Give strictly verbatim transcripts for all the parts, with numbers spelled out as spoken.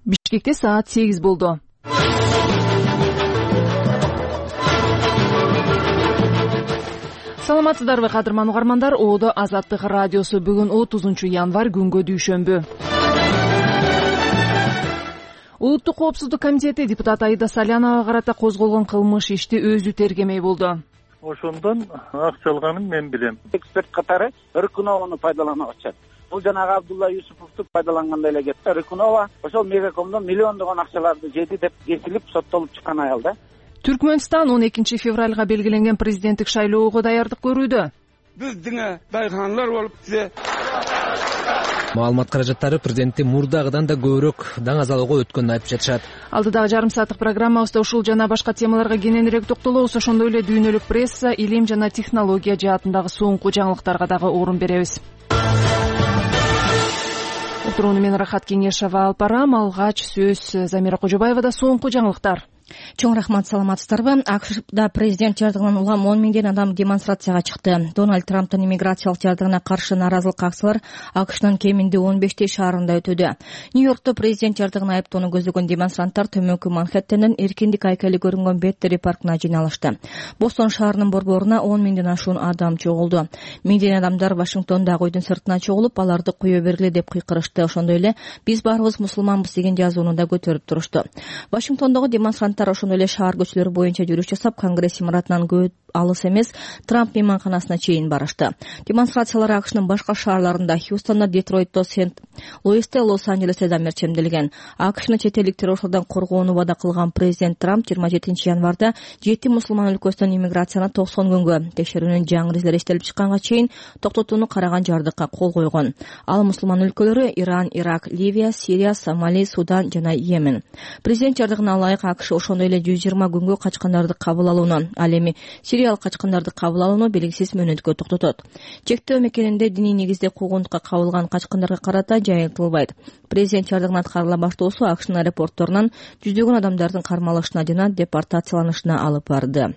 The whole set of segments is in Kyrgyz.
Бишкекте саат сегиз болду. Саламатсыздарбы кадырман угармандар, Оодо Азаттык радиосу бүгүн отузунчу январь күнгө дүйшөмбү. Улуттук коопсуздук комитети депутат Аида Саляновага карата козголгон кылмыш ишти өзү тергемей болду. Ошондон акчалганын мен билем. Эксперт катары Рыкунованы пайдалана баштады. Бул жанагы Абдулла Юсуповду пайдалангандай эле кетти. Рыкунова ошол Мегакомдон миллиондогон акчаларды жеди деп кесилип соттолуп чыккан аял да. Түркмөнстан он экинчи февралга белгиленген президенттик шайлоого даярдык көрүүдө. Биздин дайханлар болуп тизе. Маалымат каражаттары президентти мурдагыдан да көбүрөөк даң азалоого өткөнүн айтып жатышат. Алдыдагы жарым сааттык программабызда ушул жана башка темаларга кененирээк токтолобуз. Ошондой эле дүйнөлүк пресса, илим жана технология жаатындагы соңку жаңылыктарга дагы орун беребиз. Отурууну мен Рахат Кеңешова алып барам. Алгач сөз Замира Кожобаевада. Соңку жаңылыктар. Чоң рахмат, саламатсыздарбы. АКШда президент жардыгынан улам он миңден адам демонстрацияга чыкты. Дональд Трамптын иммиграциялык жардыгына каршы нааразылык акциялар АКШнын кеминде он бештей шаарында өтүүдө. Нью-Йоркто президент жардыгына айыптоону көздөгөн демонстранттар төмөнкү Манхэттендин Эркиндик айкали көрүнгөн Беттери паркына жыйналышты. Бостон шаарынын борборуна он миңден ашуун адам чогулду. Миңдеген адамдар Вашингтондагы үйдүн сыртына чогулуп, аларды кое бергиле деп кыйкырышты. Ошондой эле биз баарыбыз мусулманбыз деген жазууну да көтөрүп турушту. Вашингтондогу демонстранттар ошондой эле шаар көчөлөрү боюнча жүрүш жасап, Конгресс имаратынан көп алыс эмес Трамп мейманканасына чейин барышты. Демонстрациялар АКШнын башка шаарларында, Хьюстонда, Детройтто, Сент-Луисте, Лос-Анджелесте да мерчемделген. АКШны чет элдик террорчулардан коргоону вада кылган президент Трамп жыйырма жетинчи январда жети мусулман өлкөсүнөн иммиграцияны токсон күнгө текшерүүнүн жаңы изилери иштелип чыкканга чейин токтотууну караган жардыкка кол койгон. Ал мусулман өлкөлөрү Иран, Ирак, Ливия, Сирия, Сомали, Судан жана Йемен. Президент жардыгына ылайык АКШ ошондой эле жүз жыйырма күнгө качкандарды кабыл алууну, ал эми Сириялык качкандарды кабыл алууну белгисиз мөөнөткө токтотот. Чектөө мекенинде диний негизде куугунтукка кабылган качкандарга карата жайылтылбайт. Президент жардыгына аткарыла баштоосу АКШнын аэропортторунан жүздөгөн адамдардын кармалышына жана депортацияланышына алып барды.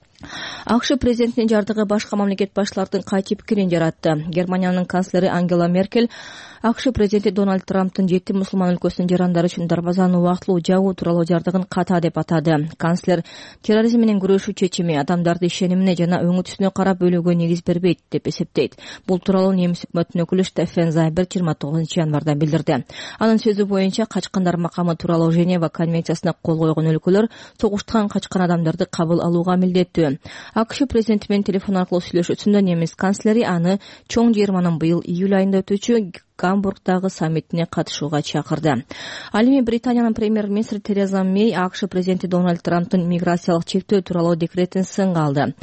АКШ президентинин жардыгы башка мамлекет башчылардын кайчы пикирин жаратты. Германиянын канцлери Ангела Меркель АКШ президенти Дональд Трамптын жети мусулман өлкөсүнүн жарандары үчүн дарбазаны убактылуу жабуу тууралуу жардыгын ката деп атады. Канцлер терроризм менен күрөшүү чечими адамдарды ишенимине жана өңү түсүнө карап бөлүүгө негиз бербейт деп эсептейт. Бул тууралуу немис өкмөтүнүн өкүлү Штефен Зайбер жыйырма тогузунчу январда билдирди. Анын сөзү боюнча качкандар макамы тууралуу Женева конвенциясына кол койгон өлкөлөр согуштан качкан адамдарды кабыл алууга милдеттүү. АКШ президенти менен телефон аркылуу сүйлөшүүсүндө немис канцлери аны чоң жыйырманын быйыл июль айында өтүүчү Гамбургдагы саммитине катышууга чакырды. Ал эми Британиянын премьер-министри Тереза Мэй АКШ президенти Дональд Трамптын миграциялык чектөө тууралуу декретин сынга алды.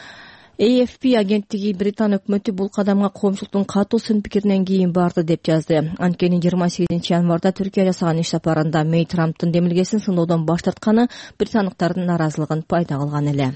A F P агенттиги Британ өкмөтү бул кадамга коомчулуктун катуу сын пикиринен кийин барды деп жазды. Анткени жыйырма сегизинчи январда Түркия жасаган иш сапарында Мэй Трамптын демилгесин сындоодон баш тартканы британдыктардын нааразылыгын пайда кылган эле.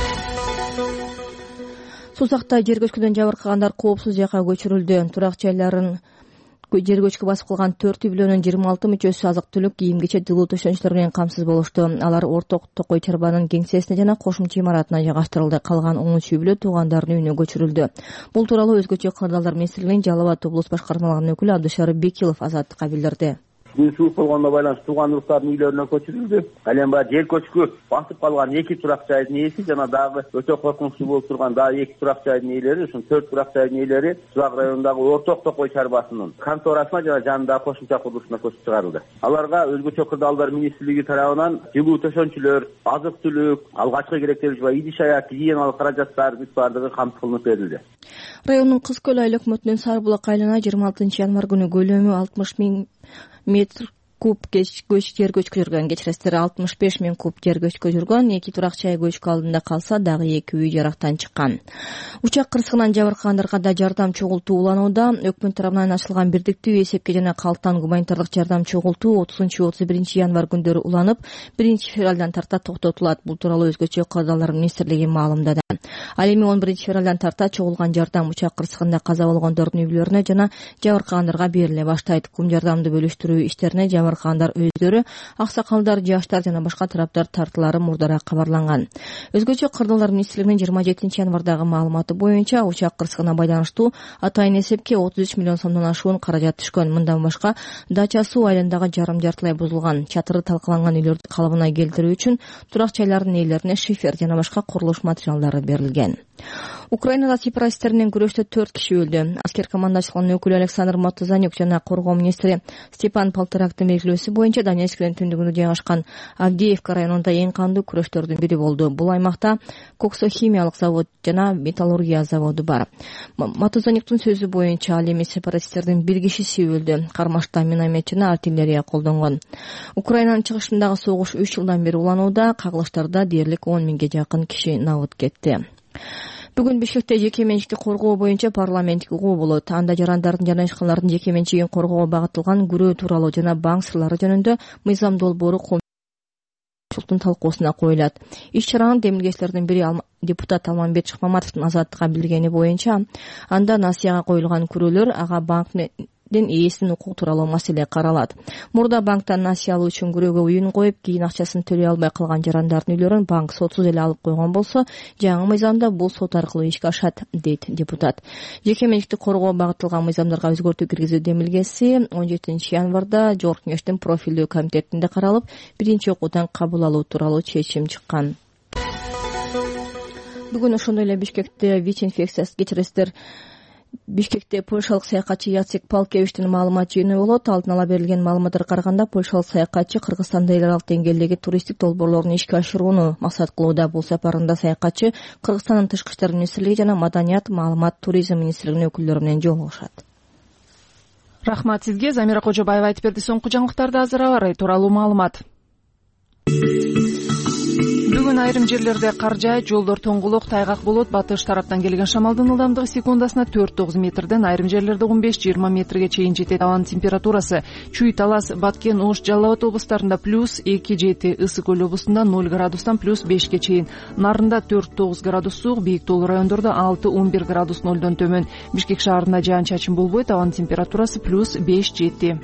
Сузакта жер көчкүдөн жабыркагандар коопсуз жакка көчүрүлдү. Турак жайларын жер көчкү басып калган төрт үй бүлөнүн жыйырма алты мүчөсү азык-түлүк, кийим-кечек, жылуу төшөнчүлөр менен камсыз болушту. Алар Орток Токой чарбанын кеңсесине жана кошумча имаратына жайгаштырылды. Калган он үч үй бүлө туугандарынын үйүнө көчүрүлдү. Бул тууралуу Өзгөчө кырдаалдар министрлигинин Жалал Абад облус башкармалыгынын өкүлү Абдышарып Бекилов Азаттыкка билдирди. Күн суук болгондо байланыштуу туугандыктардын үйлөрүнө көчүрүлдү. Ал эми баягы жер көчкү басып калган эки турак жайдын ээси жана дагы өтө коркунучтуу болуп турган дагы эки турак жайдын ээлери, ушул төрт турак жайдын ээлери Сузак районундагы Орток Токой чарбасынын конторасына жана жанындагы кошумча курулушуна көчүп чыгарылды. Аларга Өзгөчө кырдаалдар министрлиги тарабынан жылуу төшөнчүлөр, азык-түлүк, алгачкы керектелүү жана идиш-аяк гигиеналык каражаттар бүт баардыгы камтып кылынып берилди. Райондун Кыз көл айыл өкмөтүнүн Сары булак айылына жыйырма алтынчы январ күнү көлөмү алтымыш миң метр куб көч жер көчкү жүргөн, кечиресиздер алтымыш беш миң куб жер көчкү жүргөн, эки турак жай көчкү алдында калса, дагы эки үй жарактан чыккан. Учак кырсыгынан жабыркагандарга да жардам чогултуу уланууда. Өкмөт тарабынан ачылган бирдиктүү эсепке жана калктан гуманитардык жардам чогултуу отузунчу отуз биринчи январь күндөрү уланып, биринчи февралдан тарта токтотулат. Бул тууралуу Өзгөчө кырдаалдар министрлиги маалымдады. Ал эми он биринчи февралдан тарта чогулган жардам учак кырсыгында каза болгондордун үй бүлөлөрүнө жана жабыркагандарга бериле баштайт. Кум жардамды бөлүштүрүү иштерине жабыркагандар өздөрү, аксакалдар, жаштар жана башка тараптар тартылары мурдараак кабарланган. Өзгөчө Кырдырлар министрлигинин жыйырма жетинчи январдагы маалыматы боюнча учак кырсыгына байланыштуу атайын эсепке отуз үч миллион сомдон ашуун каражат түшкөн. Мындан башка Дача суу айылындагы жарым жартылай бузулган, чатыры талкаланган үйлөрдү калыбына келтирүү үчүн турак жайлардын ээлерине шифер жана башка курулуш материалдары берилген. Украинада сепаратисттер менен күрөштө төрт киши өлдү. Аскер командачылыгынын өкүлү Александр Мотозанюк жана коргоо министри Степан Полторактын белгилөөсү боюнча Донецктин түндүгүндө жайгашкан Авдеевка районунда эң кандуу күрөштөрдүн бири болду. Бул аймакта коксохимиялык завод жана металлургия заводу бар. Мотозанюктун сөзү боюнча ал эми сепаратисттердин бир кишиси өлдү. Кармашта миномет жана артиллерия колдонгон. Украинанын чыгышындагы согуш үч жылдан бери уланууда, кагылыштарда дээрлик он миңге жакын киши набыт кетти. Бүгүн Бишкекте жеке менчикти коргоо боюнча парламенттик угуу болот. Анда жарандардын жана ишканалардын жеке менчигин коргоого багытталган күрөө тууралуу жана банк сырлары жөнүндө мыйзам долбоору коомчулуктун талкуусуна коюлат. Иш-чаранын демилгечилеринин бири депутат Алмамбет Шыкмаматовдун Азаттыкка билдиргени боюнча, анда насыяга коюлган күрөөлөр ага банктын ээсинин укугу тууралуу маселе каралат. Мурда банктан насыя алуу үчүн күрөөгө уюн коюп, кийин акчасын төлөй албай калган жарандардын үйлөрүн банк сотсуз эле алып койгон болсо, жаңы мыйзамда бул сот аркылуу ишке ашат, дейт депутат. Жеке менчикти коргоого багытталган мыйзамдарга өзгөртүү киргизүү демилгеси он жетинчи январда Жогорку Кеңештин профилдүү комитетинде каралып, биринчи окуудан кабыл алуу тууралуу чечим чыккан. Бүгүн ошондой эле Бишкекте ВИЧ-инфекциясы кечиресиздер. Бишкекте польшалык саякатчы Яцек Палкевичтин маалымат жыйыны болот. Алдын ала берилген маалыматтарга караганда, польшалык саякатчы Кыргызстанда эл аралык деңгээлдеги туристтик долбоорлорун ишке ашырууну максат кылууда. Бул сапарында саякатчы Кыргызстандын тышкы иштер министрлиги жана Маданият, маалымат, туризм министрлигинин өкүлдөрү менен жолугушат. Рахмат сизге. Замира Кожобаева айтып берди. Соңку жаңылыктарды азыр аба ырайы тууралуу маалымат. Бүгүн айрым жерлерде кар жаайт, жолдор тоңгулук, тайгак болот. Батыш тараптан келген шамалдын ылдамдыгы секундасына төрт тогуз метрден айрым жерлерде он беш жыйырма метрге чейин жетет. Абанын температурасы Чүй, Талас, Баткен, Ош, Жалал Абад облустарында плюс эки жети, Ысык Көл облусунда ноль градустан плюс бешке чейин, Нарында төрт тогуз градус суук, Бийик тоолуу райондордо алты он бир градус нолдон төмөн. Бишкек шаарында жаан-чачын болбойт, абанын температурасы плюс беш жети.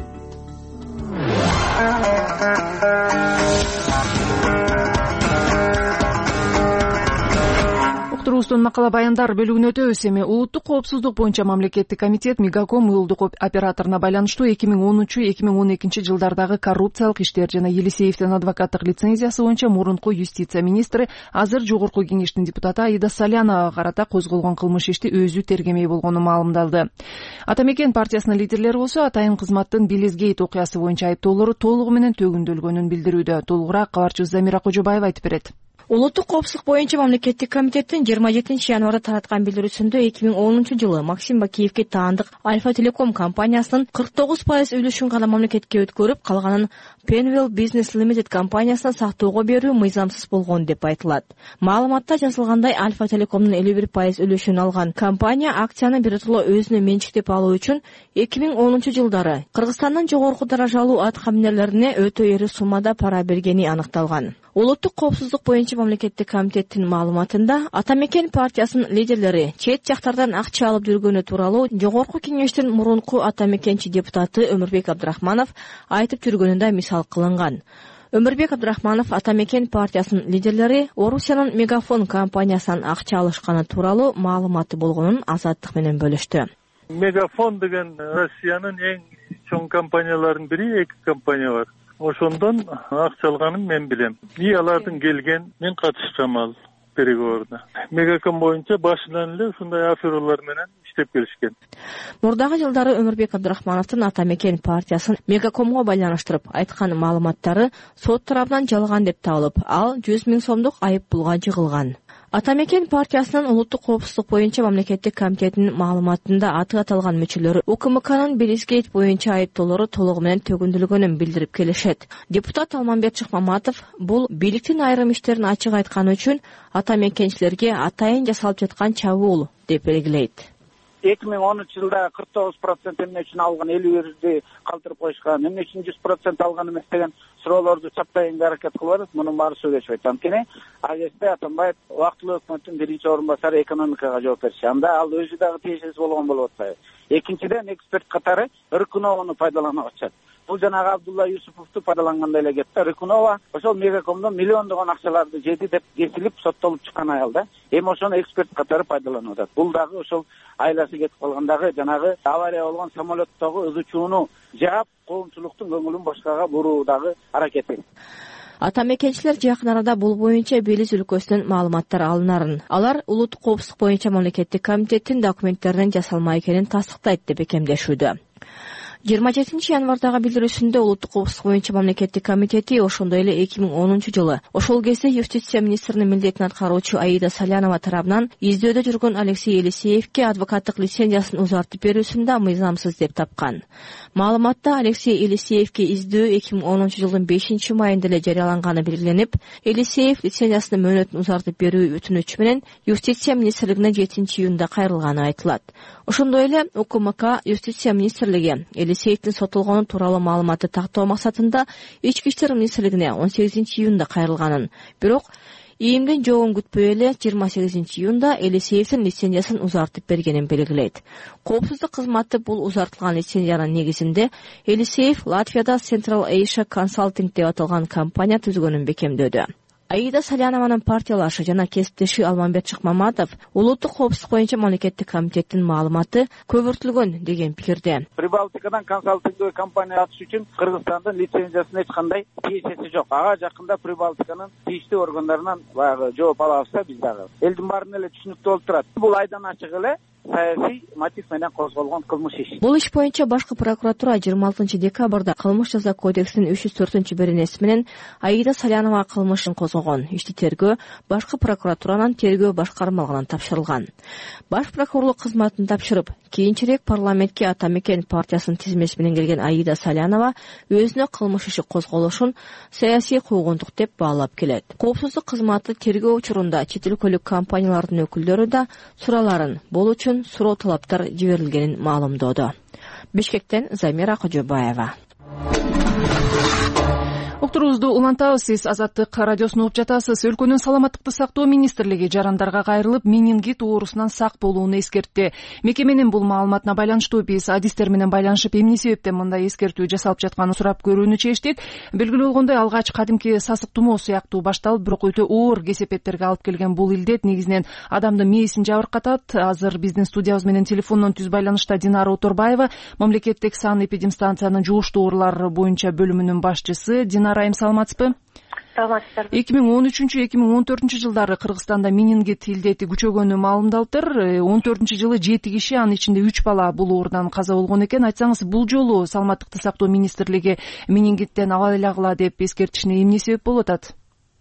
Уктуруубуздун макала баяндар бөлүгүнө өтөбүз. Эми улуттук коопсуздук боюнча мамлекеттик комитет Мегаком уюлдук операторуна байланыштуу эки миң онунчу эки миң он экинчи жылдардагы коррупциялык иштер жана Елисеевдин адвокаттык лицензиясы боюнча мурунку юстиция министри, азыр Жогорку Кеңештин депутаты Аида Саляновага карата козголгон кылмыш ишти өзү тергемей болгону маалымдалды. Атамекен партиясынын лидерлери болсо атайын кызматтын Билизгейт окуясы боюнча айыптоолору толугу менен төгүндөлгөнүн билдирүүдө. Толугураак кабарчыбыз Замира Кожобаева айтып берет. Улуттук коопсуздук боюнча мамлекеттик комитеттин жыйырма жетинчи январда тараткан билдирүүсүндө эки миң онунчу жылы Максим Бакиевге таандык Альфа Телеком компаниясынын кырк тогуз пайыз үлүшүн гана мамлекетке өткөрүп, калганын Penwell Business Limited компаниясына сактоого берүү мыйзамсыз болгон деп айтылат. Маалыматта жазылгандай, Альфа Телекомдун элүү бир пайыз үлүшүн алган компания акцияны биротоло өзүнө менчиктеп алуу үчүн эки миң онунчу жылдары Кыргызстандын жогорку даражалуу аткаминерлерине өтө эри суммада пара бергени аныкталган. Улуттук коопсуздук боюнча мамлекеттик комитеттин маалыматында Атамекен партиясынын лидерлери чет жактардан акча алып жүргөнү тууралуу Жогорку Кеңештин мурунку Атамекенчи депутаты Өмүрбек Абдрахманов айтып жүргөнүндө мисал кылынган. Өмүрбек Абдрахманов Атамекен партиясынын лидерлери Орусиянын Мегафон компаниясынан акча алышканы тууралуу маалыматы болгонун Азаттык менен бөлүштү. Мегафон деген Россиянын эң чоң компанияларынын бири, эки компания бар. Ошондон акча алганын мен билем. И алардын келген, мен катышкам ал переговоруна. Мегаком боюнча башынан эле ушундай афералар менен иштеп келишкен. Мурдагы жылдары Өмүрбек Абдрахмановдун Атамекен партиясын Мегакомго байланыштырып айткан маалыматтары сот тарабынан жалган деп табылып, ал жүз миң сомдук айып пулга жыгылган. Атамекен партиясынын улуттук коопсуздук боюнча мамлекеттик комитетинин маалыматында аты аталган мүчөлөрү УКМКнын Билизгейт боюнча айыптоолору толугу менен төгүндөлгөнүн билдирип келишет. Депутат Алмамбет Шыкмаматов бул бийликтин айрым иштерин ачык айтканы үчүн атамекенчилерге атайын жасалып жаткан чабуул деп белгилейт. эки миң онунчу жылда кырк тогуз процент эмне үчүн алган, элүү бирди калтырып коюшкан, эмне үчүн жүз процент алган эмес деген суроолорду чаппайынга аракет кылып атат. Мунун баары сөйлөшпөйт. Анткени Агесте Атамбаев убактылуу өкмөттүн биринчи орун басары экономикага жооп берчү. Анда ал өзү дагы тиешеси болгон болуп атпайбы? Экинчиден, эксперт катары Рыкунованы пайдаланып атышат. бул жанагы Абдулла Юсуповду пайдалангандай эле кеп да. Рыкунова ошол Мегакомдон миллиондогон акчаларды жеди деп кесилип соттолуп чыккан аял да. Эми ошону эксперт катары пайдаланып атат. Бул дагы ошол айласы кетип калгандагы жанагы авария болгон самолеттогу өз учууну жаап, коомчулуктун көңүлүн башкага буруудагы аракети. Ата мекенчилер жакын арада бул боюнча Белиз өлкөсүнөн маалыматтар алынарын, алар улуттук коопсуздук боюнча мамлекеттик комитеттин документтеринин жасалма экенин тастыктайт деп бекемдешүүдө. жыйырма жетинчи январдагы билдирүүсүндө улуттук коопсуздук боюнча мамлекеттик комитети ошондой эле эки миң онунчу жылы ошол кезде юстиция министринин милдетин аткаруучу Аида Салянова тарабынан издөөдө жүргөн Алексей Елисеевке адвокаттык лицензиясын узартып берүүсүн да мыйзамсыз деп тапкан. Маалыматта Алексей Елисеевке издөө эки миң онунчу жылдын бешинчи майында эле жарыяланганы белгиленип, Елисеев лицензиясынын мөөнөтүн узартып берүү өтүнүчү менен юстиция министрлигине жетинчи июнда кайрылганы айтылат. Ошондой эле УКМК юстиция министрлиги Елисеевдин сотулгону тууралуу маалыматты тактоо максатында Ички иштер министрлигине он сегизинчи июнда кайрылганын, бирок ийимдин жообун күтпөй эле жыйырма сегизинчи июнда Елисеевдин лицензиясын узартып бергенин белгилейт. Коопсуздук кызматы бул узартылган лицензиянын негизинде Елисеев Латвияда Central Asia Consulting деп аталган компания түзгөнүн бекемдөөдө. Аида Салянованын партиялашы жана кесиптеши Алмамбет Чыкмаматов улуттук коопсуздук боюнча мамлекеттик комитеттин маалыматы көбүртүлгөн деген пикирде. Прибалтикадан консалтингдүү компания ачыш үчүн Кыргызстандын лицензиясына эч кандай тиешеси жок. Ага жакында Прибалтиканын тийиштүү органдарынан баягы жооп алабыз да биз дагы. Элдин баарына эле түшүнүктүү болуп турат. Бул айдан ачык эле саясий мотив менен козголгон кылмыш иш. Бул иш боюнча башкы прокуратура жыйырма алтынчы декабрда кылмыш жаза кодексинин үч жүз төртүнчү беренеси менен Аида Салянова кылмышын козгогон. Ишти тергөө башкы прокуратуранын тергөө башкармалыгына тапшырылган. Баш прокурорлук кызматын тапшырып, кийинчерээк парламентке Ата мекен партиясынын тизмеси менен келген Аида Салянова өзүнө кылмыш иши козголушун саясий куугунтук деп баалап келет. Коопсуздук кызматы тергөө учурунда чет өлкөлүк компаниялардын өкүлдөрү да сураларын болуу үчүн суроо талаптар жиберилгенин маалымдоодо. Бишкектен Замира Кожобаева. Уктуруубузду улантабыз. Сиз Азаттык радиосун угуп жатасыз. Өлкөнүн саламаттыкты сактоо министрлиги жарандарга кайрылып, менингит оорусунан сак болууну эскертти. Мекеменин бул маалыматына байланыштуу биз адистер менен байланышып, эмне себептен мындай эскертүү жасалып жатканын сурап көрүүнү чечтик. Белгилүү болгондой, алгач кадимки сасык тумоо сыяктуу башталып, бирок өтө оор кесепеттерге алып келген бул илдет негизинен адамдын мээсин жабыркатат. Азыр биздин студиябыз менен телефондон түз байланышта Динара Оторбаева, мамлекеттик сан эпидемстанциянын жугуштуу оорулар боюнча бөлүмүнүн башчысы. Динара, айым саламатсызбы? Саламатсыздарбы. эки миң он үчүнчү эки миң он төртүнчү жылдары Кыргызстанда менингит илдети күчөгөнү маалымдалыптыр. он төртүнчү жылы жети киши, анын ичинде үч бала бул оорудан каза болгон экен. Айтсаңыз, бул жолу саламаттыкты сактоо министрлиги менингиттен абайлагыла деп эскертишине эмне себеп болуп атат?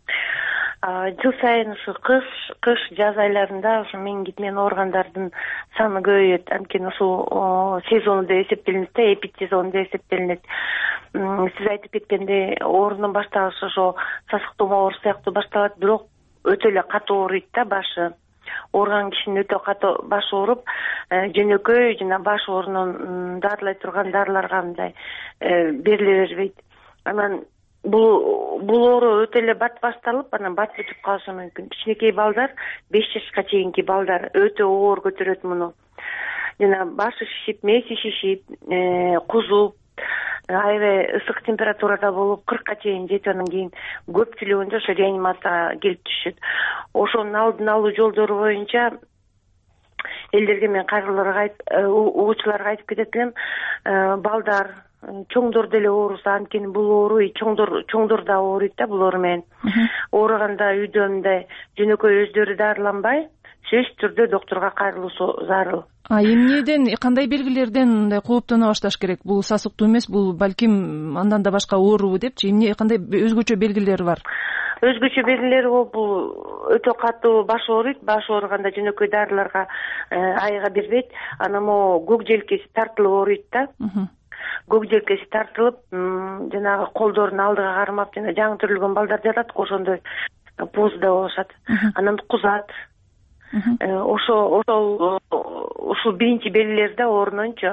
Жыл сайын ушу кыш, кыш жаз айларында ушу менингит менен ооругандардын саны көбөйөт. Анткени ушул сезону деп эсептелинет да, эпидсезон деп эсептелинет. Сиз айтып кеткендей, оорунун башталышы ошо сасык тумоо оорусу сыяктуу башталат, бирок өтө эле катуу ооруйт да башы. Ооруган кишинин өтө катуу башы ооруп, жөнөкөй жана баш оорунун дарылай турган дарыларга мындай бериле бербейт. Анан бул бул оору өтө эле бат башталып, анан бат бүтүп калышы мүмкүн. Кичинекей балдар, беш жашка чейинки балдар өтө оор көтөрөт муну. Жана башы шишип, мээси шишип, кузуп, аябай ысык температурада болуп, кыркка чейин жетип, анан кийин көпчүлүгүндө ошо реанимацияга келип түшөт. Ошонун алдын алуу жолдору боюнча элдерге мен кайрылууга угуучуларга айтып кетет элем, балдар, чоңдор деле оорусу, анткени бул оору чоңдор чоңдор да ооруйт да бул оору менен. Ооруганда үйдө мындай жөнөкөй өздөрү дарыланбай, сөзсүз түрдө доктурга кайрылуусу зарыл. А эмнеден, кандай белгилерден мындай кооптоно башташ керек? Бул сасыктуу эмес, бул балким андан да башка оорубу депчи, эмне кандай өзгөчө белгилери бар? Өзгөчө белгилери болуп, бул өтө катуу баш ооруйт, баш ооруганда жөнөкөй дарыларга айга бербейт, анан могу көк желкеси тартылып ооруйт да. Көк желкеси тартылып, жанагы колдорун алдыга кармап, жана жаңы төрөлгөн балдар жатат, ошондой позада болушат. Анан кузат. Ошо ошол ушул биринчи белгилерде оорунунчу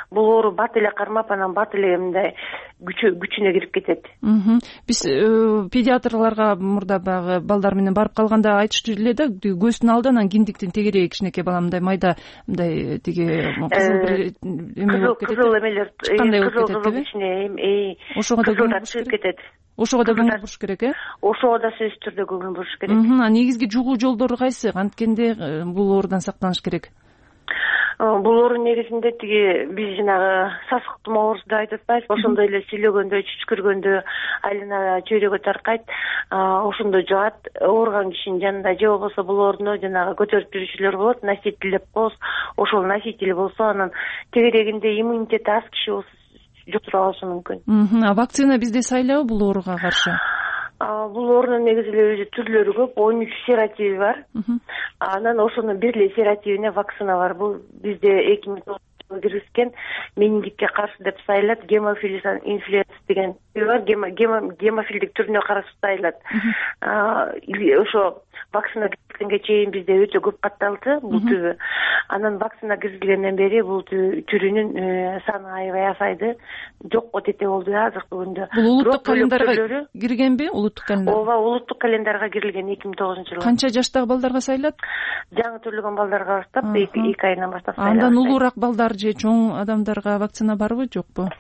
бул оору бат эле кармап анан бат эле мындай күчүнө кирип кетет. Биз педиатрларга мурда баягы балдар менен барып калганда айтышты эле да, көздүн алды анан киндиктин тегереги кичинекей бала мындай майда мындай тиги кызыл кызыл эмелер кызыл кызыл ичине ошого да чыгып кетет. Ошого да көңүл буруш керек, э? Ошого да сөзсүз түрдө көңүл буруш керек. А негизги жугуу жолдору кайсы? Анткенде бул оорудан сактаныш керек. Бул оору негизинде тиги биз жанагы сасык тумоо оорусу деп айтып атпайбызбы, ошондой эле сүйлөгөндө, чүчкүргөндө айлана чөйрөгө таркайт, ошондо жугат. Ооруган кишинин жанында же болбосо бул ооруну жанагы көтөрүп жүрүүчүлөр болот, носитель деп коебуз. Ошол носитель болсо анан тегерегинде иммунитети аз киши болсо жуктуруп алышы мүмкүн. А вакцина бизде сайлабы бул ооруга каршы? Бул оорунун негизи эле өзү түрлөрү көп, он үч серотиви бар. Анан ошонун бир эле серотивине вакцина бар. Бул бизде эки миң тогуз жылы киргизген менингитке каршы деп сайылат, гемофилис инфлюенс деген бар, гемофилдик түрүнө каршы сайылат. Ошо вакцина киргизгенге чейин бизде өтө көп катталды бул түбү. Анан вакцина киргизилгенден бери бул түрүнүн саны аябай азайды, жокко тете болду азыркы күндө. Бул улуттук календарга киргенби? Улуттук календар. Ооба, улуттук календарга кирилген эки миң тогузунчу жылы. Канча жаштагы балдарга сайлат? Жаңы төрөлгөн балдарга баштап эки айынан баштап сайлат. Андан улуураак балдар же чоң адамдарга вакцина барбы, жокпу?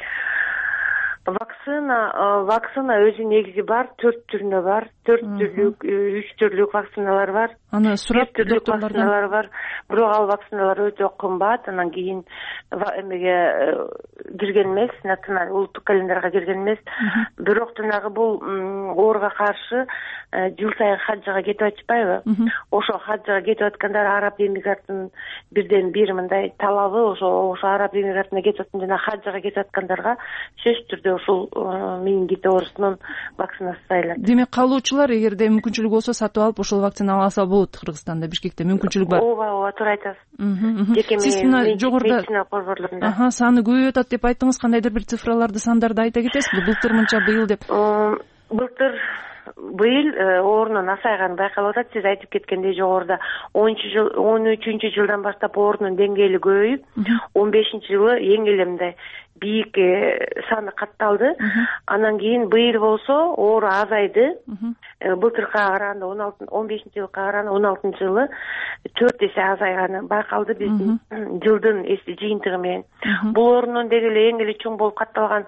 Вакцина, вакцина өзү негизи бар, төрт түрүнө бар, төрт түрлүк, үч түрлүк вакциналар бар. Аны сурап докторлордон бар. Бирок ал вакциналар өтө кымбат, анан кийин эмеге кирген эмес, националдык улуттук календарга кирген эмес. Бирок жанагы бул ооруга каршы жыл сайын хаджга кетип атышпайбы? Ошо хаджга кетип аткандар араб эмиратынын бирден бир мындай талабы, ошо ошо араб эмиратына кетип аткан жана хаджга кетип аткандарга сөзсүз түрдө ушул менингит оорусунун вакцинасы сайылат. Демек калуучулар эгерде мүмкүнчүлүгү болсо сатып алып ошол вакцинаны алса болот. Кыргызстанда, Бишкекте мүмкүнчүлүк бар. Ооба, ооба, туура айтасыз. Жеке медицина борборлорунда саны көбөйүп атат деп айттыңыз. Кандайдыр бир цифраларды, сандарды айта кетесизби? Былтыр мынча, быйыл деп. Былтыр быйыл оорунун азайганы байкалып атат. Сиз айтып кеткендей, жогоруда он үчүнчү жылдан баштап оорунун деңгээли көбөйүп, он бешинчи жылы эң эле мындай бийик саны катталды. Анан кийин быйыл болсо оору азайды. Былтыркыга караганда он бешинчи жылга караганда он алтынчы жылы төрт эсе азайганы байкалды биздин жылдын жыйынтыгы менен. Бул оорунун деги эле эң эле чоң болуп катталган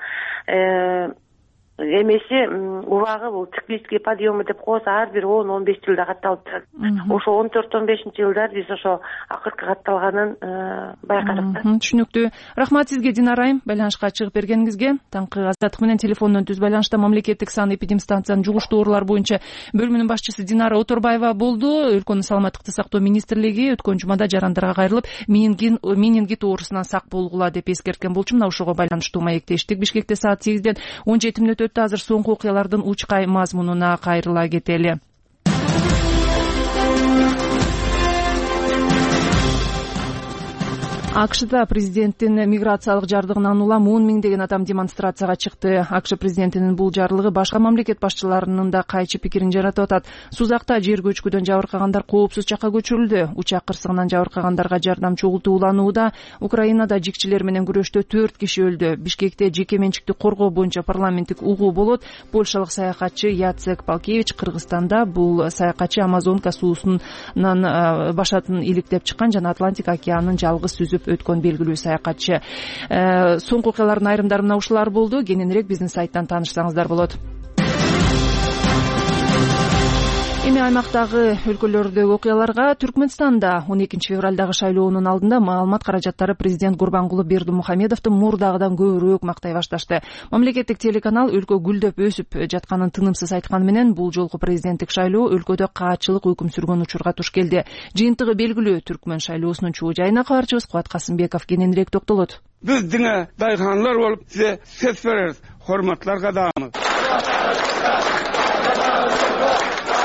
эмеси убагы бул циклический подъемы деп коебуз, ар бир он он беш жылда катталып турат. Ошо он төрт он бешинчи жылдар биз ошо акыркы катталганын байкадык да. Түшүнүктүү. Рахмат сизге, Динара айым, байланышка чыгып бергениңизге. Таңкы азаттык менен телефондон түз байланышта мамлекеттик сан эпидемстанциянын жугуштуу оорулар боюнча бөлүмүнүн башчысы Динара Оторбаева болду. Өлкөнүн саламаттыкты сактоо министрлиги өткөн жумада жарандарга кайрылып, менингит оорусунан сак болгула деп эскерткен болчу. Мына ошого байланыштуу маектештик. Бишкекте саат сегизден он жети мүнөт өттү. Азыр соңку окуялардын учкай мазмунуна кайрыла кетели. АКШда президенттин миграциялык жардыгынан улам он миңдеген адам демонстрацияга чыкты. АКШ президентинин бул жарлыгы башка мамлекет башчыларынын да кайчы пикирин жаратып атат. Сузакта жер көчкүдөн жабыркагандар коопсуз жакка көчүрүлдү. Учак кырсыгынан жабыркагандарга жардам чогултуу уланууда. Украинада жикчилер менен күрөштө төрт киши өлдү. Бишкекте жеке менчикти коргоо боюнча парламенттик угуу болот. Польшалык саякатчы Яцек Палкевич Кыргызстанда бул саякатчы Амазонка суусунан башатын иликтеп чыккан жана Атлантик океанын жалгыз сүзүп өткөн белгилүү саякатчы. Соңку окуялардын айрымдары мына ушулар болду. Кененирээк биздин сайттан таанышсаңыздар болот. Эми аймактагы өлкөлөрдөгү окуяларга. Түркмөнстанда он экинчи февралдагы шайлоонун алдында маалымат каражаттары президент Гурбангулы Бердимухамедовду мурдагыдан көбүрөөк мактай башташты. Мамлекеттик телеканал өлкө гүлдөп өсүп жатканын тынымсыз айтканы менен бул жолку президенттик шайлоо өлкөдө каатчылык өкүм сүргөн учурга туш келди. Жыйынтыгы белгилүү. Түркмөн шайлоосунун чуу жайына кабарчыбыз Кубат Касымбеков кененирээк токтолот. Биз диңе дайханлар болуп сизе сөз беребиз. Hormatlar кадамы.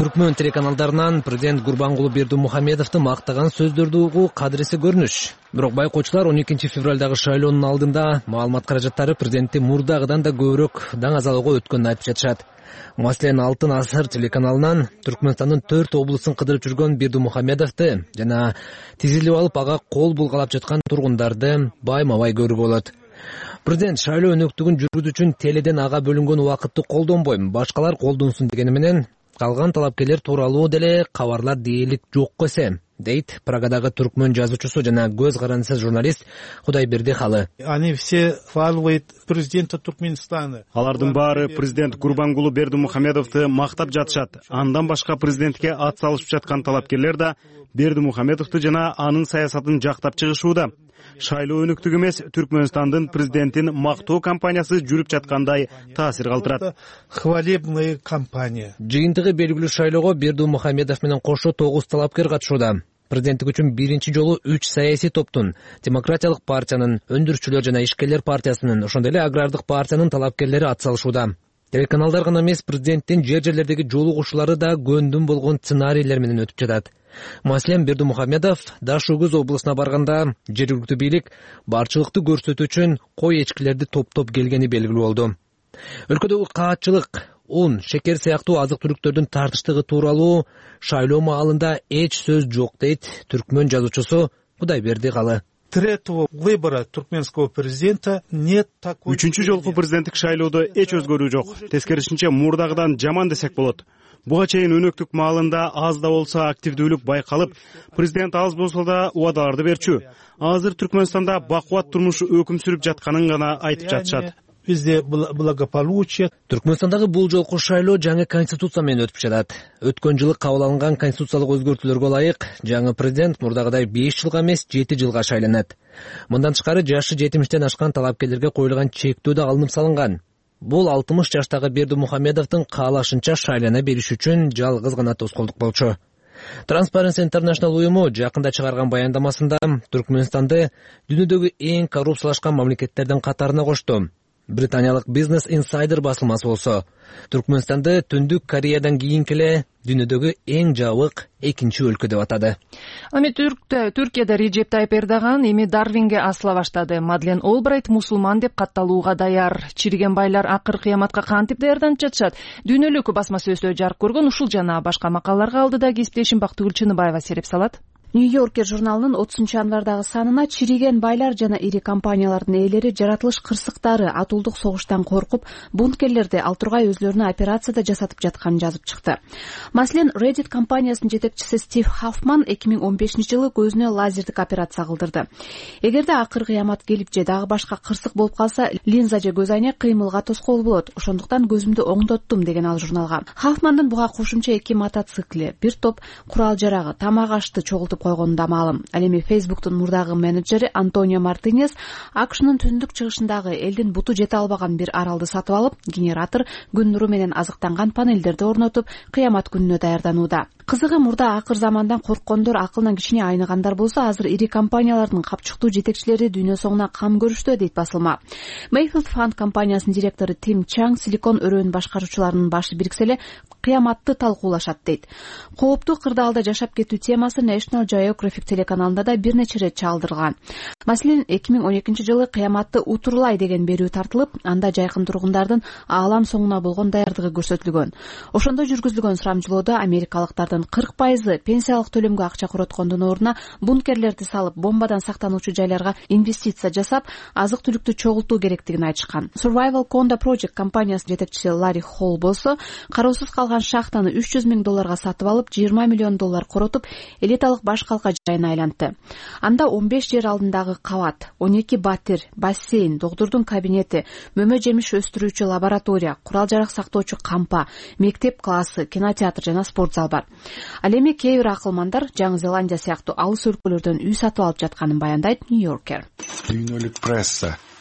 Түркмөн телеканалдарынан президент Гурбангулы Бердимухамедовду мактаган сөздөрдү угуу кадыреси көрүнүш. Бирок байкоочулар он экинчи февралдагы шайлоонун алдында маалымат каражаттары президентти мурдагыдан да көбүрөөк даңазалоого өткөнүн айтып жатышат. Маселен, Алтын асыр телеканалынан Түркмөнстандын төрт облусун кыдырып жүргөн Бердимухамедовду жана тизилип алып ага кол булгалап жаткан тургундарды байма-бай көрүүгө болот. Президент шайлоо өнөктүгүн жүргүзүү үчүн теледен ага бөлүнгөн убакытты колдонбойм, башкалар колдонсун дегени менен калган талапкерлер тууралуу деле кабарлар дээрлик жок эсе, дейт Прагадагы түркмөн жазуучусу жана көз карандысыз журналист Кудайберди Халы. Они все хвалывают президента Туркменистана. Алардын баары президент Гурбангулы Бердимухамедовду мактап жатышат. Андан башка президентке ат салышып жаткан талапкерлер да Бердимухамедовду жана анын саясатын жактап чыгышууда. Шайлоо өнөктүгү эмес, Түркмөнстандын президентин мактоо кампаниясы жүрүп жаткандай таасир калтырат. Хвалебная кампания. Жыйынтыгы белгилүү шайлоого Бердимухамедов менен кошо тогуз талапкер катышууда. Президенттик үчүн биринчи жолу үч саясий топтун, Демократиялык партиянын, Өндүрүүчүлөр жана Ишкерлер партиясынын, ошондой эле Агрардык партиянын талапкерлери ат салышууда. Телеканалдар гана эмес, президенттин жер жерлердеги жолугушуулары да көндүм болгон сценарийлер менен өтүп жатат. Маселен, Бердимухамедов Дашугуз облусуна барганда жергиликтүү бийлик барчылыкты көрсөтүү үчүн кой эчкилерди топтоп келгени белгилүү болду. Өлкөдөгү каатчылык, un, шекер сыяктуу азык-түлүктөрдүн тартыштыгы тууралуу шайлоо маалында эч сөз жок, дейт түркмөн жазуучусу Кудайберди Калы. Третьего выбора туркменского президента нет такой. Үчүнчү жолку президенттик шайлоодо эч өзгөрүү жок. Тескерисинче мурдагыдан жаман десек болот. Буга чейин өнөктүк маалында аз да болсо активдүүлүк байкалып, президент аз болсо да убадаларды берчү. Азыр Түркмөнстанда бакубат турмуш өкүм сүрүп жатканын гана айтып жатышат. Везде благополучие. Түркмөнстандагы бул жолку шайлоо жаңы конституция менен өтүп жатат. Өткөн жылы кабыл алынган конституциялык өзгөртүүлөргө ылайык жаңы президент мурдагыдай беш жылга эмес жети жылга шайланат. Мындан тышкары жашы жетимиштен ашкан талапкерлерге коюлган чектөө да алынып салынган. Бул алтымыш жаштагы Бердимухамедовдун каалашынча шайлана бериш үчүн жалгыз гана тоскоолдук болчу. Transparency International уюму жакында чыгарган баяндамасында Түркмөнстанды дүйнөдөгү эң коррупциялашкан мамлекеттердин катарына кошту. Британиялык Business Insider басылмасы болсо, Түркмөнстанды Түндүк Кореядан кийинки эле дүйнөдөгү эң жабык экинчи өлкө деп атады. Ами Түркияда Реджеп Тайып Эрдоган эми Дарвинге асыла баштады. Мадлен Олбрайт мусулман деп катталууга даяр. Чириген байлар акыр кыяматка кантип даярданып жатышат? Дүйнөлүк басма сөздө жарык көргөн ушул жана башка макалаларга алдыда кесиптешим Бактыгүл Чыныбаева сереп салат. Нью-Йоркер журналынын отузунчу январдагы санына чириген байлар жана ири компаниялардын ээлери жаратылыш кырсыктары, атуулдук согуштан коркуп, бункерлерди ал тургай өзлөрүнө операцияда жасатып жатканын жазып чыкты. Маселен, Reddit компаниясынын жетекчиси Стив Хаффман эки миң он бешинчи жылы көзүнө лазердик операция кылдырды. Эгерде акыр кыямат келип же дагы башка кырсык болуп калса, линза же көз айнек кыймылга тоскоол болот. Ошондуктан көзүмдү оңдоттум, деген ал журналга. Хаффмандын буга кошумча эки мотоцикли, бир топ курал жарагы, тамак ашты чогултуп койгону да маалым. Ал эми Facebook'тун мурдагы менеджери Антонио Мартинес АКШнын түндүк чыгышындагы элдин буту жете албаган бир аралды сатып алып, генератор, күн нуру менен азыктанган панелдерди орнотуп, кыямат күнүнө даярданууда. Кызыгы, мурда акыр замандан корккондор, акылдан кичине айныгандар болсо, азыр ири компаниялардын капчыктуу жетекчилери дүйнө соңуна кам көрүштү, дейт басылма. Mayfield Fund компаниясынын директору Тим Чанг силикон өрөөнүн башкаруучуларынын башы бириксе эле кыяматты талкуулашат, дейт. Кооптуу кырдаалда жашап кетүү темасы National Geographic телеканалында да бир нече ирет чалдырылган. Маселен, эки миң он экинчи жылы кыяматты утурлай деген берүү тартылып, анда жайкын тургундардын аалам соңуна болгон даярдыгы көрсөтүлгөн. Ошондо жүргүзүлгөн сурамжылоодо америкалыктардын кырк пайызы пенсиялык төлөмгө акча короткондун ордуна бункерлерди салып, бомбадан сактануучу жайларга инвестиция жасап, азык-түлүктү чогултуу керектигин айтышкан. Survival Conda Project компаниясынын жетекчиси Ларри Холл болсо, кароосуз калган шахтаны үч жүз миң долларга сатып алып, жыйырма миллион доллар коротуп, элиталык баш калка жайына айлантты. Анда он беш жер алдындагы кабат, он эки батир, бассейн, доктурдун кабинети, мөмө жемиш өстүрүүчү лаборатория, курал жарак сактоочу кампа, мектеп классы, кинотеатр жана спорт зал бар. Ал эми кээ бир акылмандар Жаңы Зеландия сыяктуу алыс өлкөлөрдөн үй сатып алып жатканын баяндайт Нью-Йоркер. Дүйнөлүк пресса.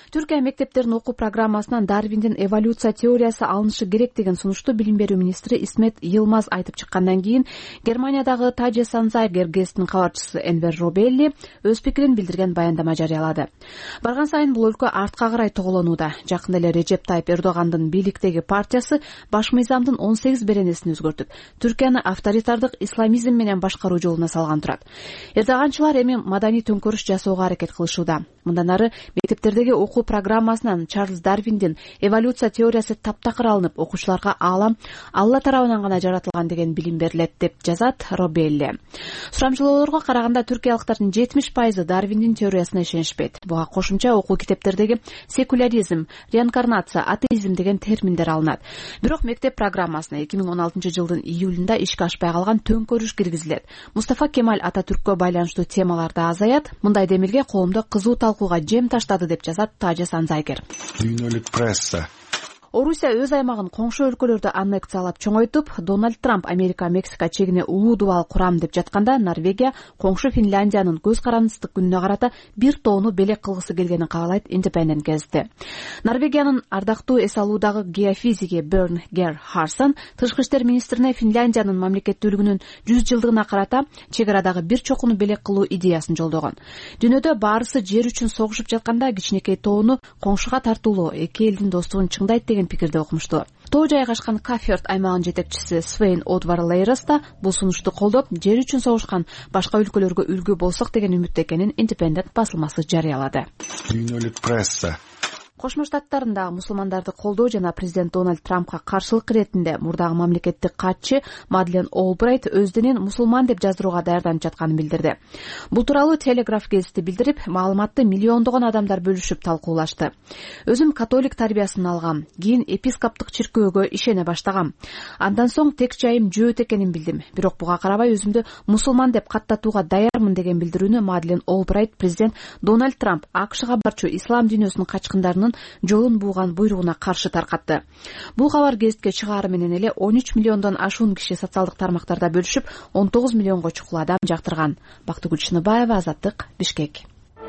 Түркия мектептеринин окуу программасынан Дарвиндин эволюция теориясы алынышы керек деген сунушту билим берүү министри Исмет Йылмаз айтып чыккандан кийин Германиядагы Таджес Анзайгер гезитинин кабарчысы Энвер Робелли өз пикирин билдирген баяндама жарыялады. Барган сайын бул өлкө артка карай тоголонууда. Жакында эле Режеп Тайып Эрдогандын бийликтеги партиясы баш мыйзамдын он сегиз беренесин өзгөртүп, Түркияны авторитардык исламизм менен башкаруу жолуна салган турат. Эрдоганчылар эми маданий төңкөрүш жасоого аракет кылышууда. Мындан ары мектептердеги окуу программасынан Чарльз Дарвиндин эволюция теориясы таптакыр алынып, окуучуларга аалам Алла тарабынан гана жаратылган деген билим берилет деп жазат Робелли. Сурамжылоолорго караганда түркиялыктардын жетимиш пайызы Дарвиндин теориясына ишенишпейт. Буга кошумча окуу китептердеги секуляризм, реинкарнация, атеизм деген терминдер алынат. Бирок мектеп программасына эки миң он алтынчы жылдын июлунда ишке ашпай калган төңкөрүш киргизилет. Мустафа Кемаль Ататүрккө байланыштуу темалар да азаят. Мындай демилге коомдо кызуу талкууга жем таштады деп жазат Таджес Анзайгер. Дүйнөлүк пресса Орусия өз аймагын коңшу өлкөлөрдө аннексиялап чоңойтуп, Дональд Трамп Америка-Мексика чегине улуу дубал курам деп жатканда, Норвегия коңшу Финляндиянын көз карандысыздык күнүнө карата бир тоону белек кылгысы келгенин каалайт Independent газети. Норвегиянын ардактуу эс алуудагы геофизиги Берн Гер Харсон тышкы иштер министрине Финляндиянын мамлекеттүүлүгүнүн жүз жылдыгына карата чек арадагы бир чокуну белек кылуу идеясын жолдогон. Дүйнөдө баарысы жер үчүн согушуп жатканда кичинекей тоону коңшуга тартуулоо эки элдин достугун чыңдайт деген пикирде окумуштуу. Тоо жайгашкан Каферт аймагынын жетекчиси Свейн Одвар Лейрос да бул сунушту колдоп, жер үчүн согушкан башка өлкөлөргө үлгү болсок деген үмүттө экенин Independent басылмасы жарыялады. Дүйнөлүк пресса Кошмо Штаттарындагы мусулмандарды колдоо жана президент Дональд Трампка каршылык иретинде мурдагы мамлекеттик катчы Мадлен Олбрайт өздүнүн мусулман деп жаздырууга даярданып жатканын билдирди. Бул тууралуу Телеграф гезити билдирип, маалыматты миллиондогон адамдар бөлүшүп талкуулашты. Өзүм католик тарбиясын алгам, кийин епископтук чиркөөгө ишене баштагам. Андан соң тек жайым жөөт экенин билдим. Бирок буга карабай өзүмдү мусулман деп каттатууга даярмын деген билдирүүнү Мадлен Олбрайт президент Дональд Трамп АКШга барчу ислам дүйнөсүнүн качкындарынын жолун бууган буйругуна каршы таркатты. Бул кабар гезитке чыгаары менен эле он үч миллиондон ашуун киши социалдык тармактарда бөлүшүп, он тогуз миллионго чукул адам жактырган. Бактыгүл Чыныбаева, Азаттык, Бишкек.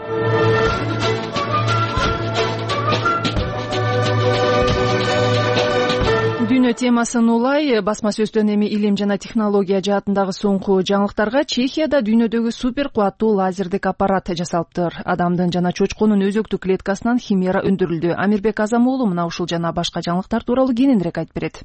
Дүйнө темасын улай, басма сөздөн эми илим жана технология жаатындагы соңку жаңылыктарга Чехияда дүйнөдөгү супер кубаттуу лазердик аппарат жасалыптыр. Адамдын жана чочконун өзөктүк клеткасынан химера өндүрүлдү. Амирбек Азам уулу мына ушул жана башка жаңылыктар тууралуу кененирээк айтып берет.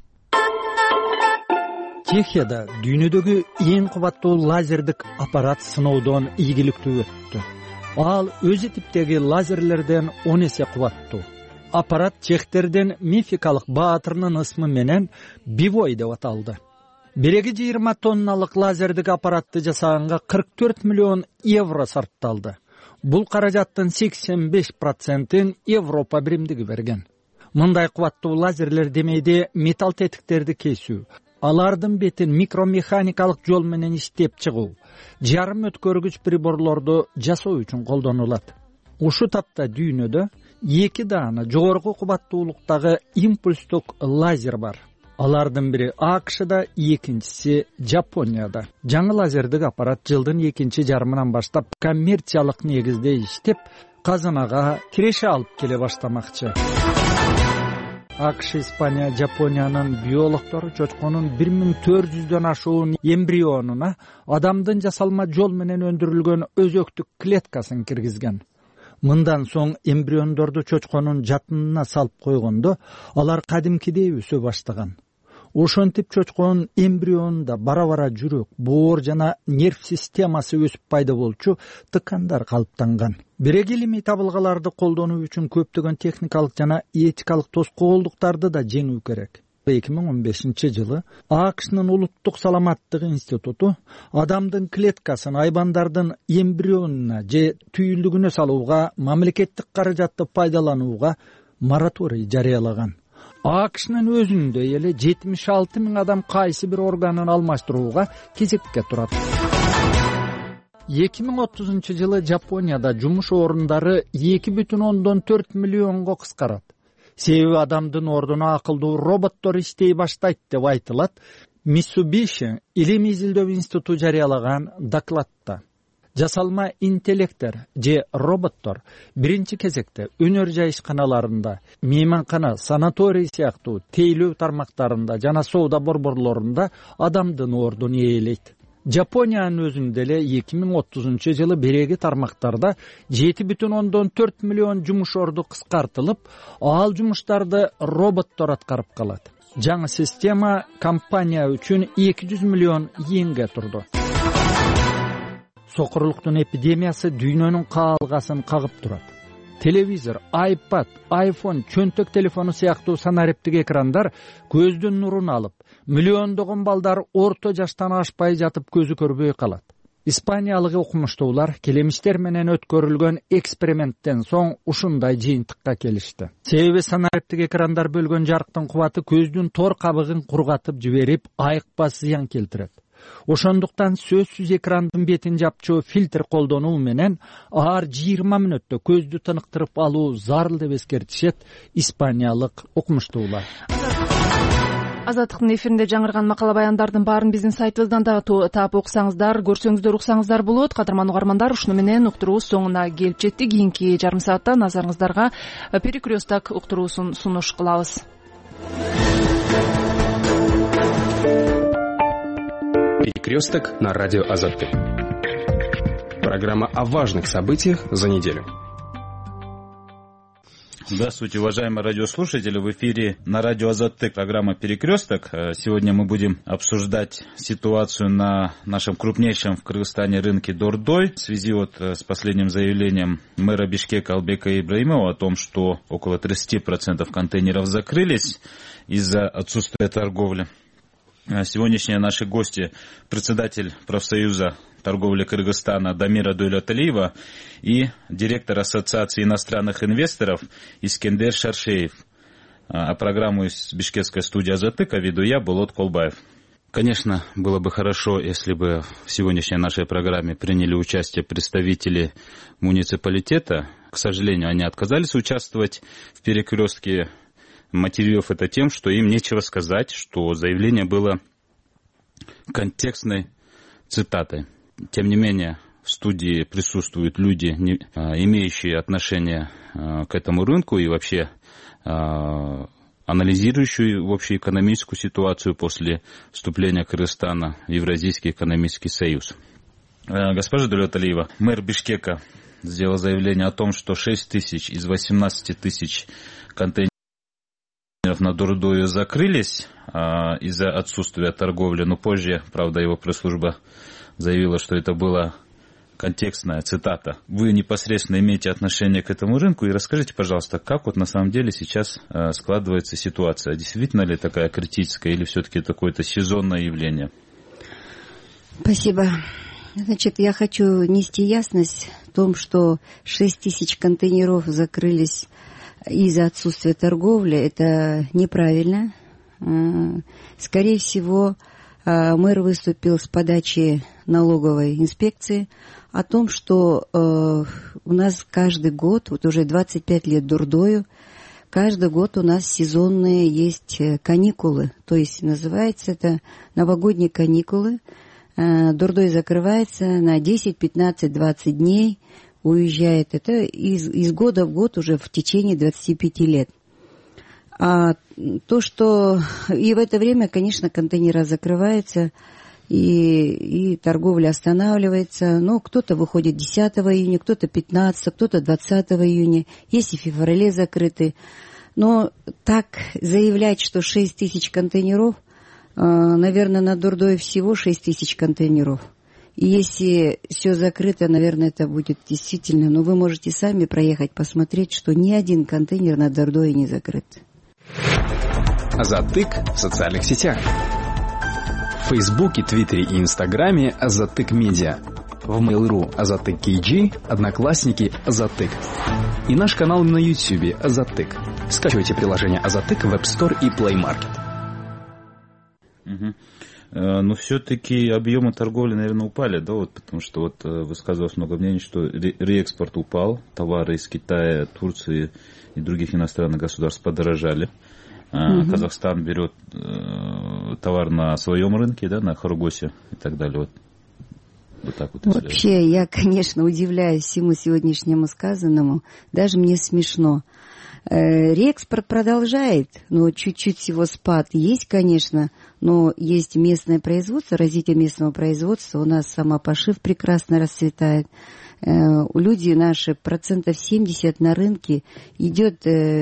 Чехияда дүйнөдөгү эң кубаттуу лазердик аппарат сыноодон ийгиликтүү өттү. Ал өзү типтеги лазерлерден он эсе кубаттуу. Аппарат чехтерден мификалык баатырынын ысмы менен Бивой деп аталды. Биреги жыйырма тонналык лазердик аппаратты жасаганга кырк төрт миллион евро сарпталды. Бул каражаттын сексен беш процентин Европа биримдиги берген. Мындай кубаттуу лазерлер демейде металл тетиктерди кесүү, алардын бетин микромеханикалык жол менен иштеп чыгуу, жарым өткөргүч приборлорду жасоо үчүн колдонулат. Ушу тапта дүйнөдө эки даана жогорку кубаттуулуктагы импульстук лазер бар. Алардын бири АКШда, экинчиси Жапонияда. Жаңы лазердик аппарат жылдын экинчи жарымынан баштап коммерциялык негизде иштеп, казынага киреше алып келе баштамакчы. АКШ, Испания, Жапониянын биологтору чочконун бир миң төрт жүздөн ашуун эмбрионуна адамдын жасалма жол менен өндүрүлгөн өзөктүк клеткасын киргизген. Мындан соң эмбриондорду чочконун жатынына салып койгондо, алар кадимкидей өсө баштаган. Ошентип чочконун эмбрионунда бара-бара жүрөк, боор жана нерв системасы өсүп пайда болчу тыкандар калыптанган. Бирек илимий табылгаларды колдонуу үчүн көптөгөн техникалык жана этикалык тоскоолдуктарды да жеңүү керек. эки миң он бешинчи жылы АКШнын улуттук саламаттык институту адамдын клеткасын айбандардын эмбрионуна же түйүлдүгүнө салууга, мамлекеттик каражатты пайдаланууга мораторий жарыялаган. АКШнын өзүндө эле жетимиш алты миң адам кайсы бир органын алмаштырууга кезекке турат. эки миң отузунчу жылы Жапонияда жумуш орундары эки бүтүн ондон төрт миллионго кыскарат. Себеби адамдын ордуна акылдуу роботтор иштей баштайт деп айтылат Mitsubishi илим изилдөө институту жарыялаган докладта. жасалма интеллекттер же роботтор биринчи кезекте өнөр жайышканаларында, мейманкана, санаторий сыяктуу тейлөө тармактарында жана соода борборлорунда адамдын ордун ээлейт. Жапониянын өзүндө эле эки миң отузунчу жылы биреги тармактарда жети бүтүн ондон төрт миллион жумуш орду кыскартылып, ал жумуштарды роботтор аткарып калат. Жаңы система компания үчүн эки жүз миллион йенге турду. Сокурлуктун эпидемиясы дүйнөнүн каалгасын кагып турат. Телевизор, iPad, iPhone, чөнтөк телефону сыяктуу санариптик экрандар көздүн нурун алып, миллиондогон балдар орто жаштан ашпай жатып көзү көрбөй калат. Испаниялык окумуштуулар келемиштер менен өткөрүлгөн эксперименттен соң ушундай жыйынтыкка келишти. Себеби санариптик экрандар бөлгөн жарыктын кубаты көздүн тор кабыгын кургатып жиберип, айыкпас зыян келтирет. Ошондуктан сөзсүз экрандын бетин жапчу фильтр колдонуу менен ар жыйырма мүнөттө көздү тыныктырып алуу зарыл деп эскертишет испаниялык окумуштуулар. Азаттыктын эфиринде жаңырган макала баяндардын баарын биздин сайтыбыздан да таап окусаңыздар, көрсөңүздөр, уксаңыздар болот. Кадырман угармандар, ушуну менен уктуруубуз соңуна келип жеттик. Кийинки жарым саатта назарыңыздарга перекресток уктуруусун сунуш кылабыз. Перекресток на радио Азаттык. Программа о важных событиях за неделю. Здравствуйте, уважаемые радиослушатели. В эфире на радио Азаттык программа «Перекресток». Сегодня мы будем обсуждать ситуацию на нашем крупнейшем в Кыргызстане рынке Дордой в связи вот с последним заявлением мэра Бишкека Албека Ибраимова о том, что около тридцать процентов контейнеров закрылись из-за отсутствия торговли. Сегодняшние наши гости – председатель профсоюза торговли Кыргызстана Дамира Дойлаталиева и директор Ассоциации иностранных инвесторов Искендер Шаршеев. А программу из бишкекской студии Азаттыка веду я, Болот Колбаев. Конечно, было бы хорошо, если бы в сегодняшней нашей программе приняли участие представители муниципалитета. К сожалению, они отказались участвовать в перекрестке, мотивировав это тем, что им нечего сказать, что заявление было контекстной цитатой. Тем не менее, в студии присутствуют люди, имеющие отношение к этому рынку и вообще анализирующие общеэкономическую ситуацию после вступления Кыргызстана в Евразийский экономический союз. Госпожа Дойлаталиева, мэр Бишкека сделал заявление о том, что шесть тысяч из восемнадцати тысяч контейнеров на Дордою закрылись а, из-за отсутствия торговли, но позже, правда, его пресс-служба заявила, что это была контекстная цитата. Вы непосредственно имеете отношение к этому рынку, и расскажите, пожалуйста, как вот на самом деле сейчас а, складывается ситуация? Действительно ли такая критическая или все-таки это какое-то сезонное явление? Спасибо. Значит, я хочу нести ясность в том, что шесть тысяч контейнеров закрылись из-за отсутствия торговли. Это неправильно. Скорее всего, мэр выступил с подачи налоговой инспекции о том, что у нас каждый год, вот уже двадцать пять лет Дордою, каждый год у нас сезонные есть каникулы. То есть называется это новогодние каникулы. Дордой закрывается на десять, пятнадцать, двадцать дней. Уезжает это из, из года в год уже в течение двадцати пяти лет. А то, что и в это время, конечно, контейнеры закрываются, и, и торговля останавливается. Но кто-то выходит десятого июня, кто-то пятнадцатого, кто-то двадцатого июня. Есть и в феврале закрыты. Но так заявлять, что шесть тысяч контейнеров, наверное, на Дордое всего шесть тысяч контейнеров. И если все закрыто, наверное, это будет действительно... Но вы можете сами проехать, посмотреть, что ни один контейнер на Дордое не закрыт. Азаттык в социальных сетях. В Фейсбуке, Твиттере и Инстаграме Азаттык Медиа. В Mail.ru Азаттык кей джи, Одноклассники Азаттык. И наш канал на Ютьюбе Азаттык. Скачивайте приложение Азаттык в App Store и Play Market. Угу. Но все-таки объемы торговли, наверное, упали, да, вот, потому что вот высказывалось много мнений, что реэкспорт упал, товары из Китая, Турции и других иностранных государств подорожали. Угу. Казахстан берет э, товар на своем рынке, да, на Хоргосе и так далее. Вот. Вот так вот. Вообще, я, конечно, удивляюсь всему сегодняшнему сказанному. Даже мне смешно. Реэкспорт продолжает, но чуть-чуть его спад есть, конечно, но есть местное производство, развитие местного производства. У нас самопошив прекрасно расцветает. Люди наши, процентов семьдесят на рынке идет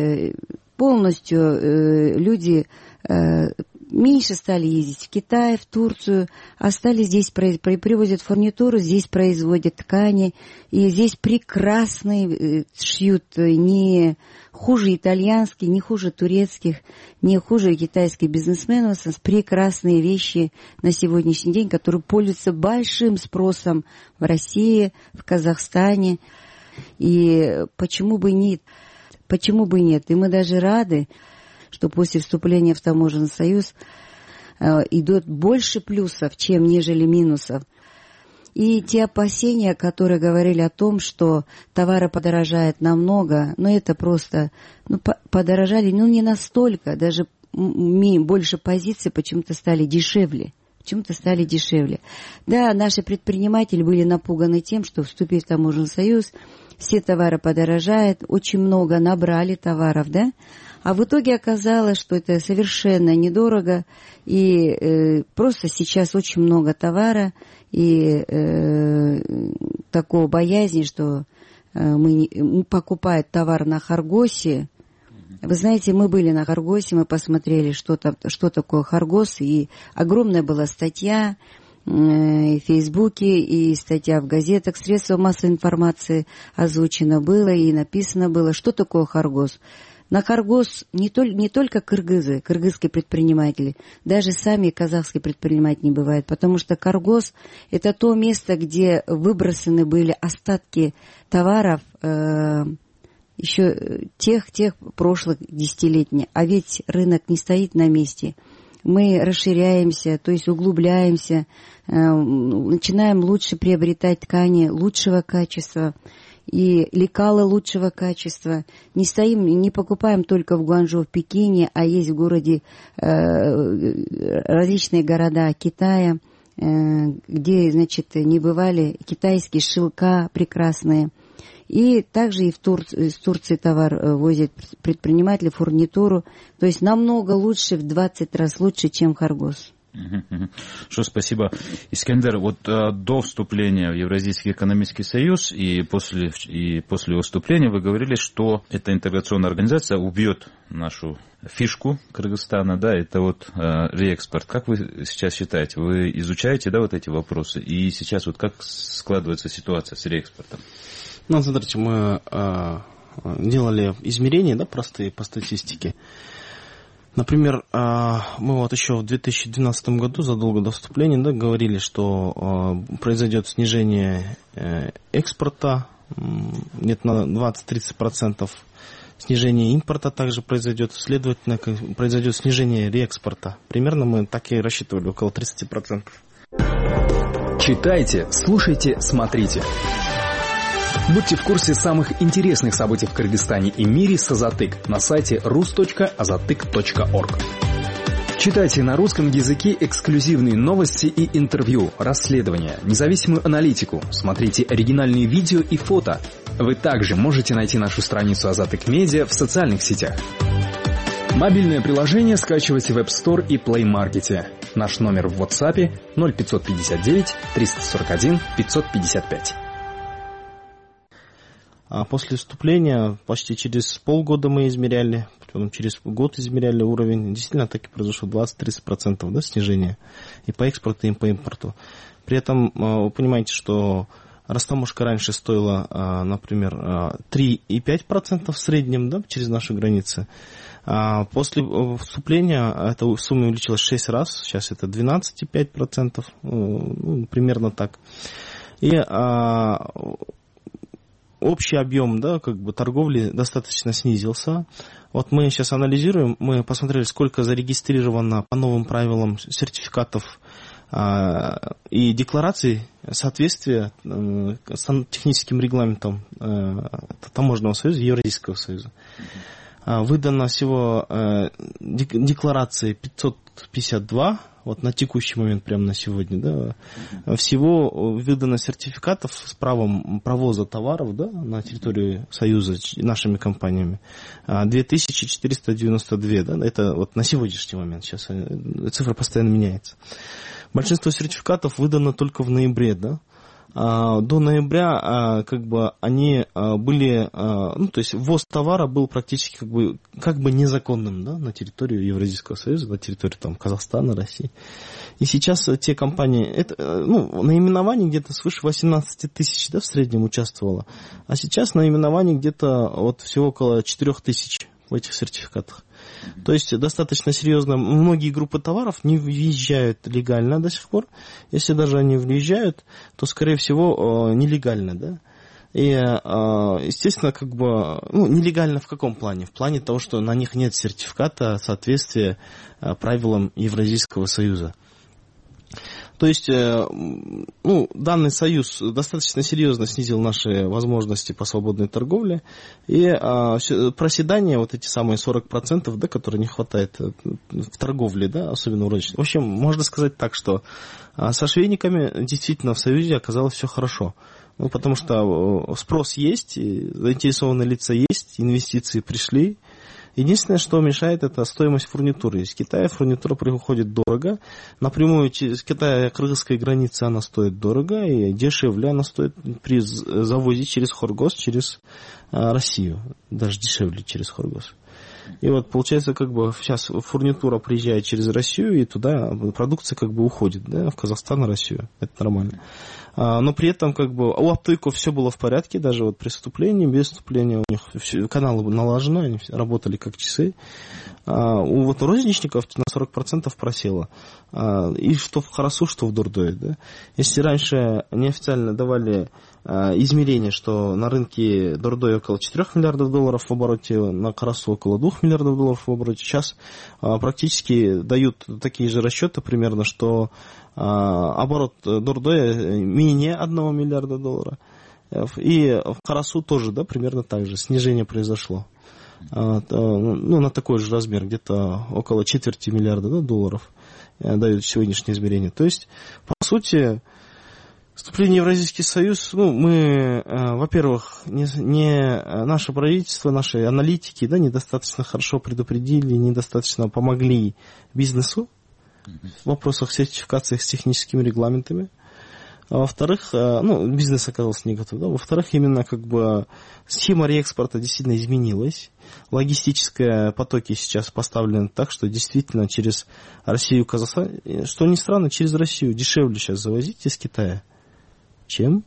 полностью, люди меньше стали ездить в Китай, в Турцию, остались здесь, привозят фурнитуру, здесь производят ткани, и здесь прекрасные шьют, не хуже итальянских, не хуже турецких, не хуже китайских бизнесменов, прекрасные вещи на сегодняшний день, которые пользуются большим спросом в России, в Казахстане, и почему бы нет, почему бы нет, и мы даже рады, что после вступления в Таможенный союз э, идет больше плюсов, чем нежели минусов. И те опасения, которые говорили о том, что товары подорожают намного, ну это просто, ну по- подорожали, ну не настолько, даже м- больше позиций почему-то стали дешевле. Почему-то стали дешевле. Да, наши предприниматели были напуганы тем, что вступив в Таможенный союз, все товары подорожают, очень много набрали товаров, да? А в итоге оказалось, что это совершенно недорого, и э, просто сейчас очень много товара, и э, такого боязни, что э, мы, не, мы покупают товар на Харгосе. Вы знаете, мы были на Харгосе, мы посмотрели, что, там, что такое Харгос, и огромная была статья э, в Фейсбуке, и статья в газетах, средства массовой информации озвучено было, и написано было, что такое Харгос. На Харгос не, тол- не только кыргызы, кыргызские предприниматели, даже сами казахские предприниматели не бывают, потому что Харгос – это то место, где выбросаны были остатки товаров э, еще тех, тех прошлых десятилетий. А ведь рынок не стоит на месте. Мы расширяемся, то есть углубляемся, э, начинаем лучше приобретать ткани лучшего качества и лекала лучшего качества. Не стоим, не покупаем только в Гуанчжоу, в Пекине, а есть в городе э, различные города Китая, э, где, значит, не бывали китайские шелка прекрасные. И также и в Тур... из Турции товар возят предприниматели, фурнитуру. То есть намного лучше, в двадцать раз лучше, чем Харгос. Что, спасибо. Искендер, вот э, до вступления в Евразийский экономический союз и после, и после его вступления вы говорили, что эта интеграционная организация убьет нашу фишку Кыргызстана, да, это вот э, реэкспорт. Как вы сейчас считаете? Вы изучаете, да, вот эти вопросы? И сейчас вот как складывается ситуация с реэкспортом? Ну, смотрите, мы э, делали измерения, да, простые по статистике. Например, мы вот еще в две тысячи двенадцатом году, задолго до вступления, да, говорили, что произойдет снижение экспорта, где-то на двадцать-тридцать процентов, снижение импорта также произойдет, следовательно, произойдет снижение реэкспорта. Примерно мы так и рассчитывали, около тридцать процентов. Читайте, слушайте, смотрите. Будьте в курсе самых интересных событий в Кыргызстане и мире с Азатык на сайте рус точка азатык точка орг. Читайте на русском языке эксклюзивные новости и интервью, расследования, независимую аналитику, смотрите оригинальные видео и фото. Вы также можете найти нашу страницу Азатык Медиа в социальных сетях. Мобильное приложение скачивайте в App Store и Play Market. Наш номер в WhatsApp ноль пятьсот пятьдесят девять триста сорок один пятьсот пятьдесят пять. А после вступления почти через полгода мы измеряли, потом через год измеряли уровень. Действительно, так и произошло двадцать-тридцать процентов, да, снижения и по экспорту, и по импорту. При этом вы понимаете, что растаможка раньше стоила, например, три и пять десятых процента в среднем, да, через наши границы. А после вступления эта сумма увеличилась в шесть раз, сейчас это двенадцать и пять десятых процента, ну, примерно так. И а, общий объем, да, как бы торговли достаточно снизился. Вот мы сейчас анализируем, мы посмотрели, сколько зарегистрировано по новым правилам сертификатов а, и деклараций соответствия а, с техническим регламентом а, Таможенного союза, Евразийского союза. А, выдано всего а, декларации пятьсот пятьдесят два, вот на текущий момент, прямо на сегодня, да, всего выдано сертификатов с правом провоза товаров, да, на территорию Союза нашими компаниями две тысячи четыреста девяносто два, да, это вот на сегодняшний момент, сейчас цифра постоянно меняется. Большинство сертификатов выдано только в ноябре, да. До ноября как бы они были, ну, то есть ввоз товара был практически как бы, как бы незаконным, да, на территорию Евразийского союза, на территорию там, Казахстана, России. И сейчас те компании, это, ну, наименований где-то свыше восемнадцать тысяч, да, в среднем участвовало, а сейчас наименований где-то вот всего около четыре тысячи в этих сертификатах. То есть достаточно серьезно. Многие группы товаров не въезжают легально до сих пор. Если даже они въезжают, то, скорее всего, нелегально, да. И, естественно, как бы, ну, нелегально в каком плане? В плане того, что на них нет сертификата соответствия правилам Евразийского союза. То есть, ну, данный союз достаточно серьезно снизил наши возможности по свободной торговле. И а, проседание, вот эти самые сорок процентов, да, которые не хватает в торговле, да, особенно у розничной. В общем, можно сказать так, что а, со швейниками действительно в союзе оказалось все хорошо. Ну, потому что спрос есть, заинтересованные лица есть, инвестиции пришли. Единственное, что мешает, это стоимость фурнитуры. Из Китая фурнитура приходит дорого. Напрямую через Китай, кыргызской границы она стоит дорого, и дешевле она стоит при завозе через Хоргос, через а, Россию. Даже дешевле через Хоргос. И вот получается, как бы сейчас фурнитура приезжает через Россию, и туда продукция как бы уходит, да, в Казахстан и Россию. Это нормально. А, но при этом как бы у оптовиков все было в порядке, даже вот при вступлении, без вступления у них все, каналы налажены, они работали как часы. А, у вот розничников на сорок процентов просело. А, и что в Карасу, что в Дордое. Да? Если раньше неофициально давали измерение, что на рынке Дордой около четырёх миллиардов долларов в обороте, на Карасу около двух миллиардов долларов в обороте. Сейчас а, практически дают такие же расчеты примерно, что а, оборот Дордоя менее одного миллиарда долларов. И в Карасу тоже, да, примерно так же снижение произошло. А, ну, на такой же размер, где-то около четверти миллиарда, да, долларов дают сегодняшнее измерение. То есть, по сути, вступление в Евразийский союз, ну, мы, э, во-первых, не, не наше правительство, наши аналитики, да, недостаточно хорошо предупредили, недостаточно помогли бизнесу в вопросах сертификации с техническими регламентами. А во-вторых, э, ну, бизнес оказался не готов, да, во-вторых, именно как бы схема реэкспорта действительно изменилась. Логистические потоки сейчас поставлены так, что действительно через Россию, Казахстан, что ни странно, через Россию дешевле сейчас завозить из Китая, чем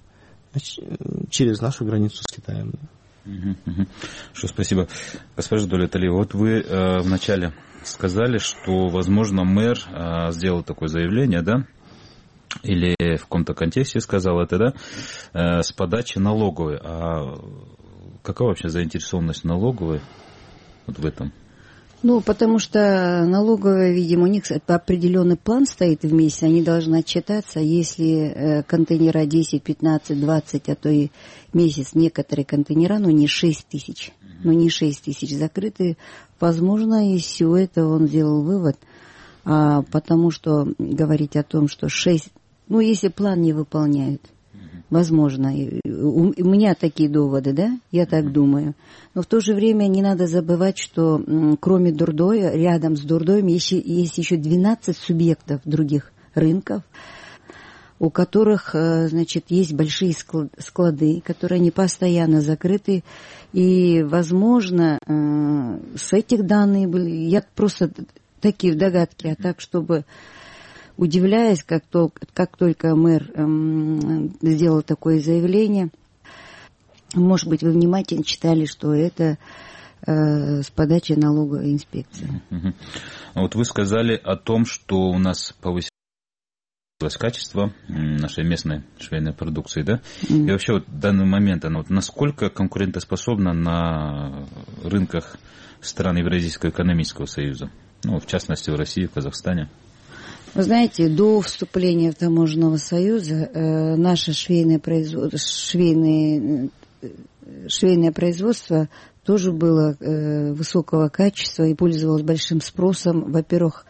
через нашу границу с Китаем. Угу, угу. Что, спасибо. Госпожа Дулеталиева, вот вы э, вначале сказали, что, возможно, мэр э, сделал такое заявление, да, или в каком-то контексте сказал это, да, э, с подачи налоговой. А какая вообще заинтересованность налоговой вот в этом? Ну, потому что налоговая, видимо, у них определенный план стоит в месяц, они должны отчитаться, если контейнера десять, пятнадцать, двадцать, а то и месяц, некоторые контейнера, ну не шесть тысяч, ну не шесть тысяч закрыты, возможно, из всего этого он сделал вывод, а, потому что говорить о том, что шесть, ну если план не выполняют, возможно, у меня такие доводы, да, я так думаю. Но в то же время не надо забывать, что кроме Дордоя, рядом с Дордоем есть, есть еще двенадцать субъектов других рынков, у которых, значит, есть большие склады, которые не постоянно закрыты. И, возможно, с этих данных были, я просто такие догадки, а так, чтобы... Удивляясь, как, то, как только мэр эм, сделал такое заявление, может быть, вы внимательно читали, что это э, с подачи налоговой инспекции. Uh-huh. Вот вы сказали о том, что у нас повысилось качество нашей местной швейной продукции, да? Uh-huh. И вообще вот в данный момент она вот насколько конкурентоспособна на рынках стран Евразийского экономического союза? Ну, в частности, в России, в Казахстане. Вы знаете, до вступления в Таможенного союза э, наше швейное производство, швейное, швейное производство тоже было э, высокого качества и пользовалось большим спросом. Во-первых,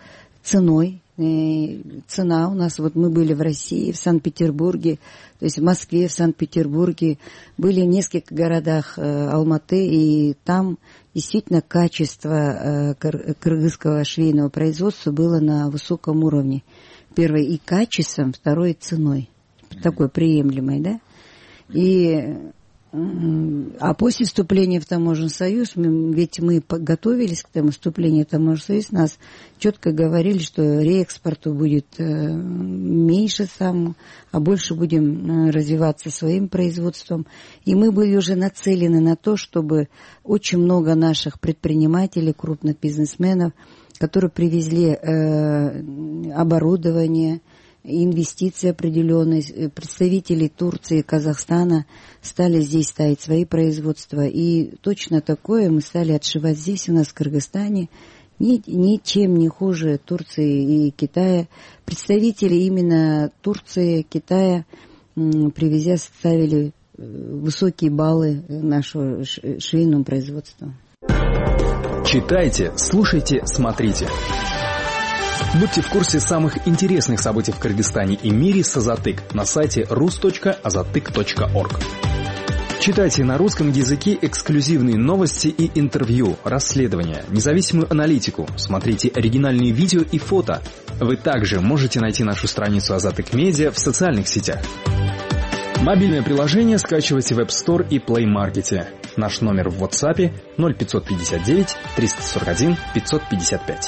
ценой. Цена у нас, вот мы были в России, в Санкт-Петербурге, то есть в Москве, в Санкт-Петербурге, были в нескольких городах Алматы, и там действительно качество кыргызского швейного производства было на высоком уровне. Первое и качеством, второе ценой, такой приемлемой, да. И а после вступления в Таможенный союз, мы, ведь мы готовились к тому вступлению в Таможенный союз, нас четко говорили, что реэкспорту будет э, меньше сам, а больше будем э, развиваться своим производством. И мы были уже нацелены на то, чтобы очень много наших предпринимателей, крупных бизнесменов, которые привезли э, оборудование, инвестиции определенные, представители Турции, Казахстана стали здесь ставить свои производства. И точно такое мы стали отшивать здесь, у нас в Кыргызстане, ни, ничем не хуже Турции и Китая. Представители именно Турции, Китая, привезя, ставили высокие баллы нашего швейного производства. Читайте, слушайте, смотрите. Будьте в курсе самых интересных событий в Кыргызстане и мире с Азатык на сайте рус точка азатык точка орг. Читайте на русском языке эксклюзивные новости и интервью, расследования, независимую аналитику, смотрите оригинальные видео и фото. Вы также можете найти нашу страницу Азатык Медиа в социальных сетях. Мобильное приложение скачивайте в App Store и Play Market. Наш номер в WhatsApp ноль пятьсот пятьдесят девять триста сорок один пятьсот пятьдесят пять.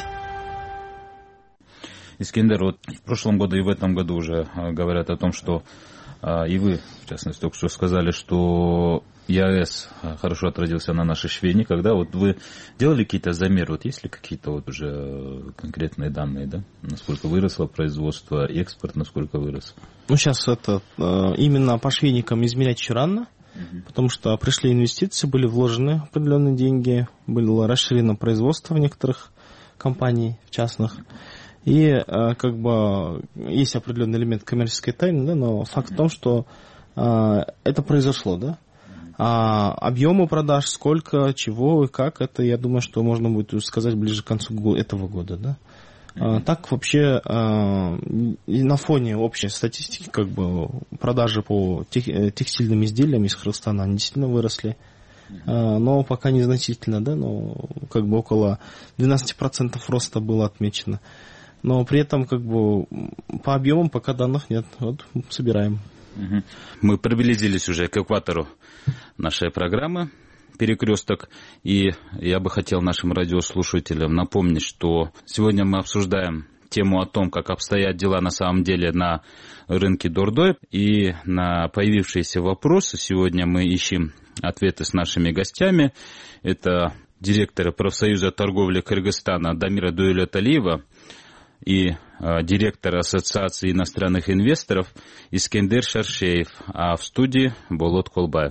Искендер, вот в прошлом году и в этом году уже говорят о том, что и вы, в частности, только что сказали, что ЕАЭС хорошо отразился на наших швейниках, да? Вот вы делали какие-то замеры, вот есть ли какие-то вот уже конкретные данные, да? Насколько выросло производство, экспорт, насколько вырос? Ну, сейчас это именно по швейникам измерять еще рано, угу. Потому что пришли инвестиции, были вложены определенные деньги, было расширено производство в некоторых компаний, в частных. И как бы есть определенный элемент коммерческой тайны, да, но факт в том, что а, это произошло, да. А объемы продаж, сколько, чего и как, это, я думаю, что можно будет сказать ближе к концу этого года, да. А, так вообще а, на фоне общей статистики, как бы продажи по тех, текстильным изделиям из Кыргызстана, они действительно выросли. А, но пока незначительно, да, но как бы около двенадцать процентов роста было отмечено. Но при этом как бы по объемам пока данных нет. Вот собираем. Угу. Мы приблизились уже к экватору нашей программы «Перекресток». И я бы хотел нашим радиослушателям напомнить, что сегодня мы обсуждаем тему о том, как обстоят дела на самом деле на рынке Дордой. И на появившиеся вопросы сегодня мы ищем ответы с нашими гостями. Это директор профсоюза торговли Кыргызстана Дамира Дуэлеталиева и э, директор Ассоциации иностранных инвесторов Искендер Шаршеев, а в студии Болот Колбаев.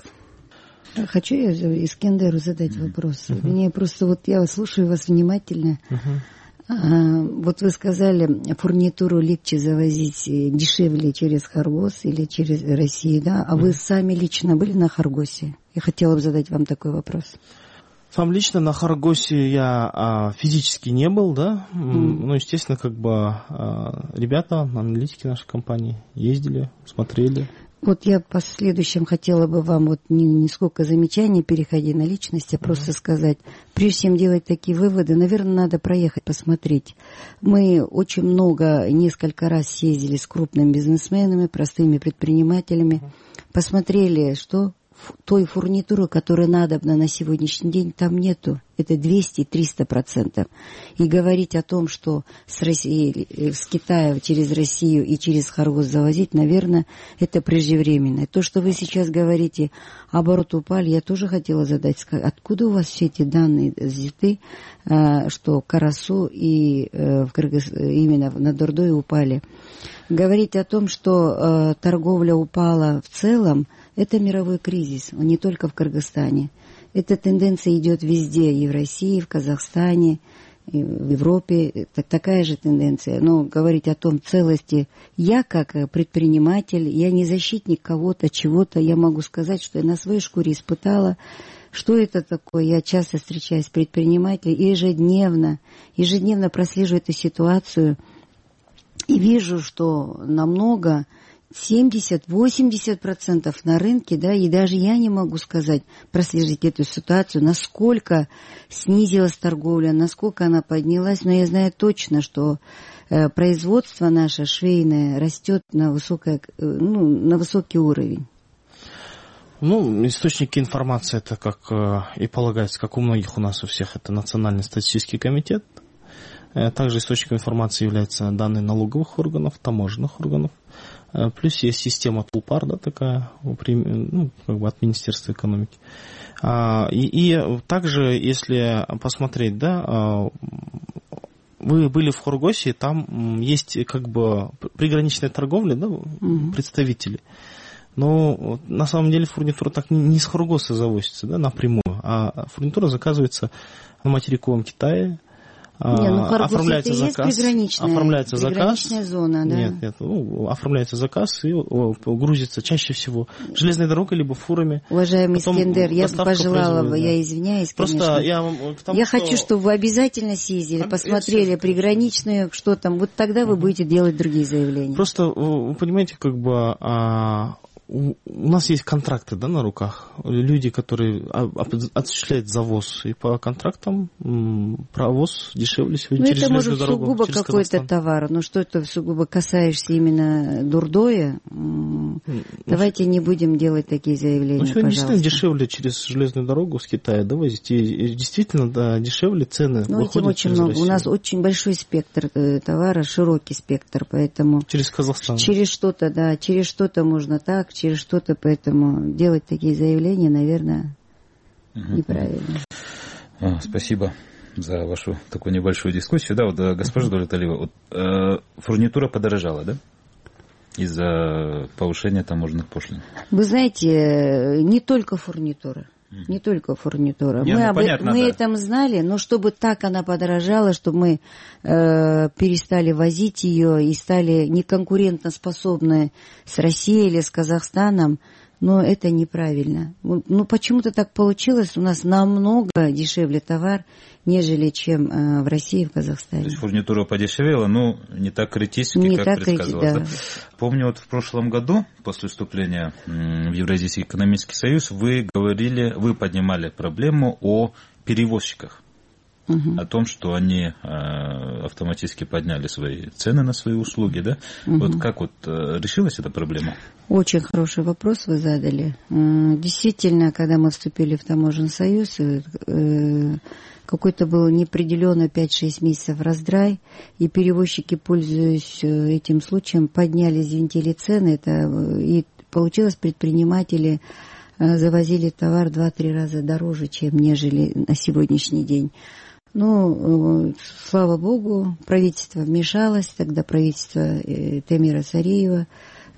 Хочу я Искендеру задать uh-huh. вопрос. Uh-huh. Мне просто вот я слушаю вас внимательно. Uh-huh. А, вот вы сказали, фурнитуру легче завозить дешевле через Хоргос или через Россию, да? А uh-huh. вы сами лично были на Хоргосе? Я хотела бы задать вам такой вопрос. Сам лично на Хоргосе я а, физически не был, да, mm. ну, естественно, как бы а, ребята, аналитики нашей компании ездили, смотрели. Вот я в последующем хотела бы вам вот не, не сколько замечаний переходить на личность, а mm-hmm. просто сказать, прежде чем делать такие выводы, наверное, надо проехать, посмотреть. Мы очень много, несколько раз съездили с крупными бизнесменами, простыми предпринимателями, mm-hmm. посмотрели, что той фурнитуры, которая надобна на сегодняшний день, там нету. Это двести-триста процентов. И говорить о том, что с России, с Китая через Россию и через Хоргос завозить, наверное, это преждевременно. То, что вы сейчас говорите, оборот упали, я тоже хотела задать, откуда у вас все эти данные взяты, что Карасу и в Кыргыз, именно на Дордой упали. Говорить о том, что торговля упала в целом, это мировой кризис, не только в Кыргызстане. Эта тенденция идет везде, и в России, и в Казахстане, и в Европе. Это такая же тенденция. Но говорить о том целости, я как предприниматель, я не защитник кого-то, чего-то, я могу сказать, что я на своей шкуре испытала, Что это такое? Я часто встречаюсь с предпринимателями и ежедневно, ежедневно прослеживаю эту ситуацию и вижу, что намного семьдесят-восемьдесят процентов на рынке, да, и даже я не могу сказать, прослежить эту ситуацию, насколько снизилась торговля, насколько она поднялась, но я знаю точно, что э, производство наше швейное растет на, высокое, э, ну, на высокий уровень. Ну, источники информации, это как э, и полагается, как у многих у нас у всех, это Национальный статистический комитет. Э, также источником информации являются данные налоговых органов, таможенных органов. Плюс есть система Тулпар, да, такая, ну, как бы от Министерства экономики. И, и также, если посмотреть, да, вы были в Хоргосе, там есть как бы приграничная торговля, да, mm-hmm. представители. Но на самом деле фурнитура так не с Хоргоса завозится, да, напрямую, а фурнитура заказывается на материковом Китае. Не, ну, оформляется заказ, оформляется заказ, зона, да? Нет, нет, ну, оформляется заказ и о, грузится чаще всего железной дорогой либо фурами. Уважаемый Искендер, я бы пожелала бы, да. я извиняюсь, Просто конечно. я, тому, я что... хочу, чтобы вы обязательно съездили, а, посмотрели приграничную, что там, вот тогда вы будете делать другие заявления. Просто вы понимаете, как бы а, у, у нас есть контракты, да, на руках. Люди, которые осуществляют завоз, и по контрактам м, провоз дешевле сегодня ну, через железную дорогу. Ну, это может сугубо какой-то товар, но что это сугубо касаешься именно Дурдоя, м, ну, давайте не будем делать такие заявления, ну, сегодня действительно дешевле через железную дорогу с Китая довозить, и действительно, да, дешевле цены ну, выходят очень через много. Россию. У нас очень большой спектр э, товара, широкий спектр, поэтому... Через Казахстан. Через что-то, да, через что-то можно так, через что-то, поэтому делать такие заявления, наверное, угу. неправильно. А, спасибо за вашу такую небольшую дискуссию. Да, вот, госпожа Дулеталиева, вот, э, фурнитура подорожала, да? Из-за повышения таможенных пошлин. Вы знаете, не только фурнитура. Не только фурнитура. Не, мы ну, об, понятно, мы да. этом знали, но чтобы так она подорожала, чтобы мы э, перестали возить ее и стали неконкурентоспособны с Россией или с Казахстаном, но это неправильно. Ну, почему-то так получилось, у нас намного дешевле товар, нежели чем э, в России и в Казахстане. То есть фурнитура подешевела, но не так критически, не как так предсказывалось. Да. Да? Помню, вот в прошлом году, после вступления в Евразийский экономический союз, вы говорили, вы поднимали проблему о перевозчиках. Угу. О том, что они э, автоматически подняли свои цены на свои услуги, да? Угу. Вот как вот э, решилась эта проблема? Очень хороший вопрос вы задали. Действительно, когда мы вступили в Таможенный союз, э, какой-то был неопределенно пять-шесть месяцев раздрай, и перевозчики, пользуясь этим случаем, подняли, взвинтили цены, это, и получилось, предприниматели завозили товар два-три раза дороже, чем нежели на сегодняшний день. Ну, слава богу, правительство вмешалось, тогда правительство Темира Цареева,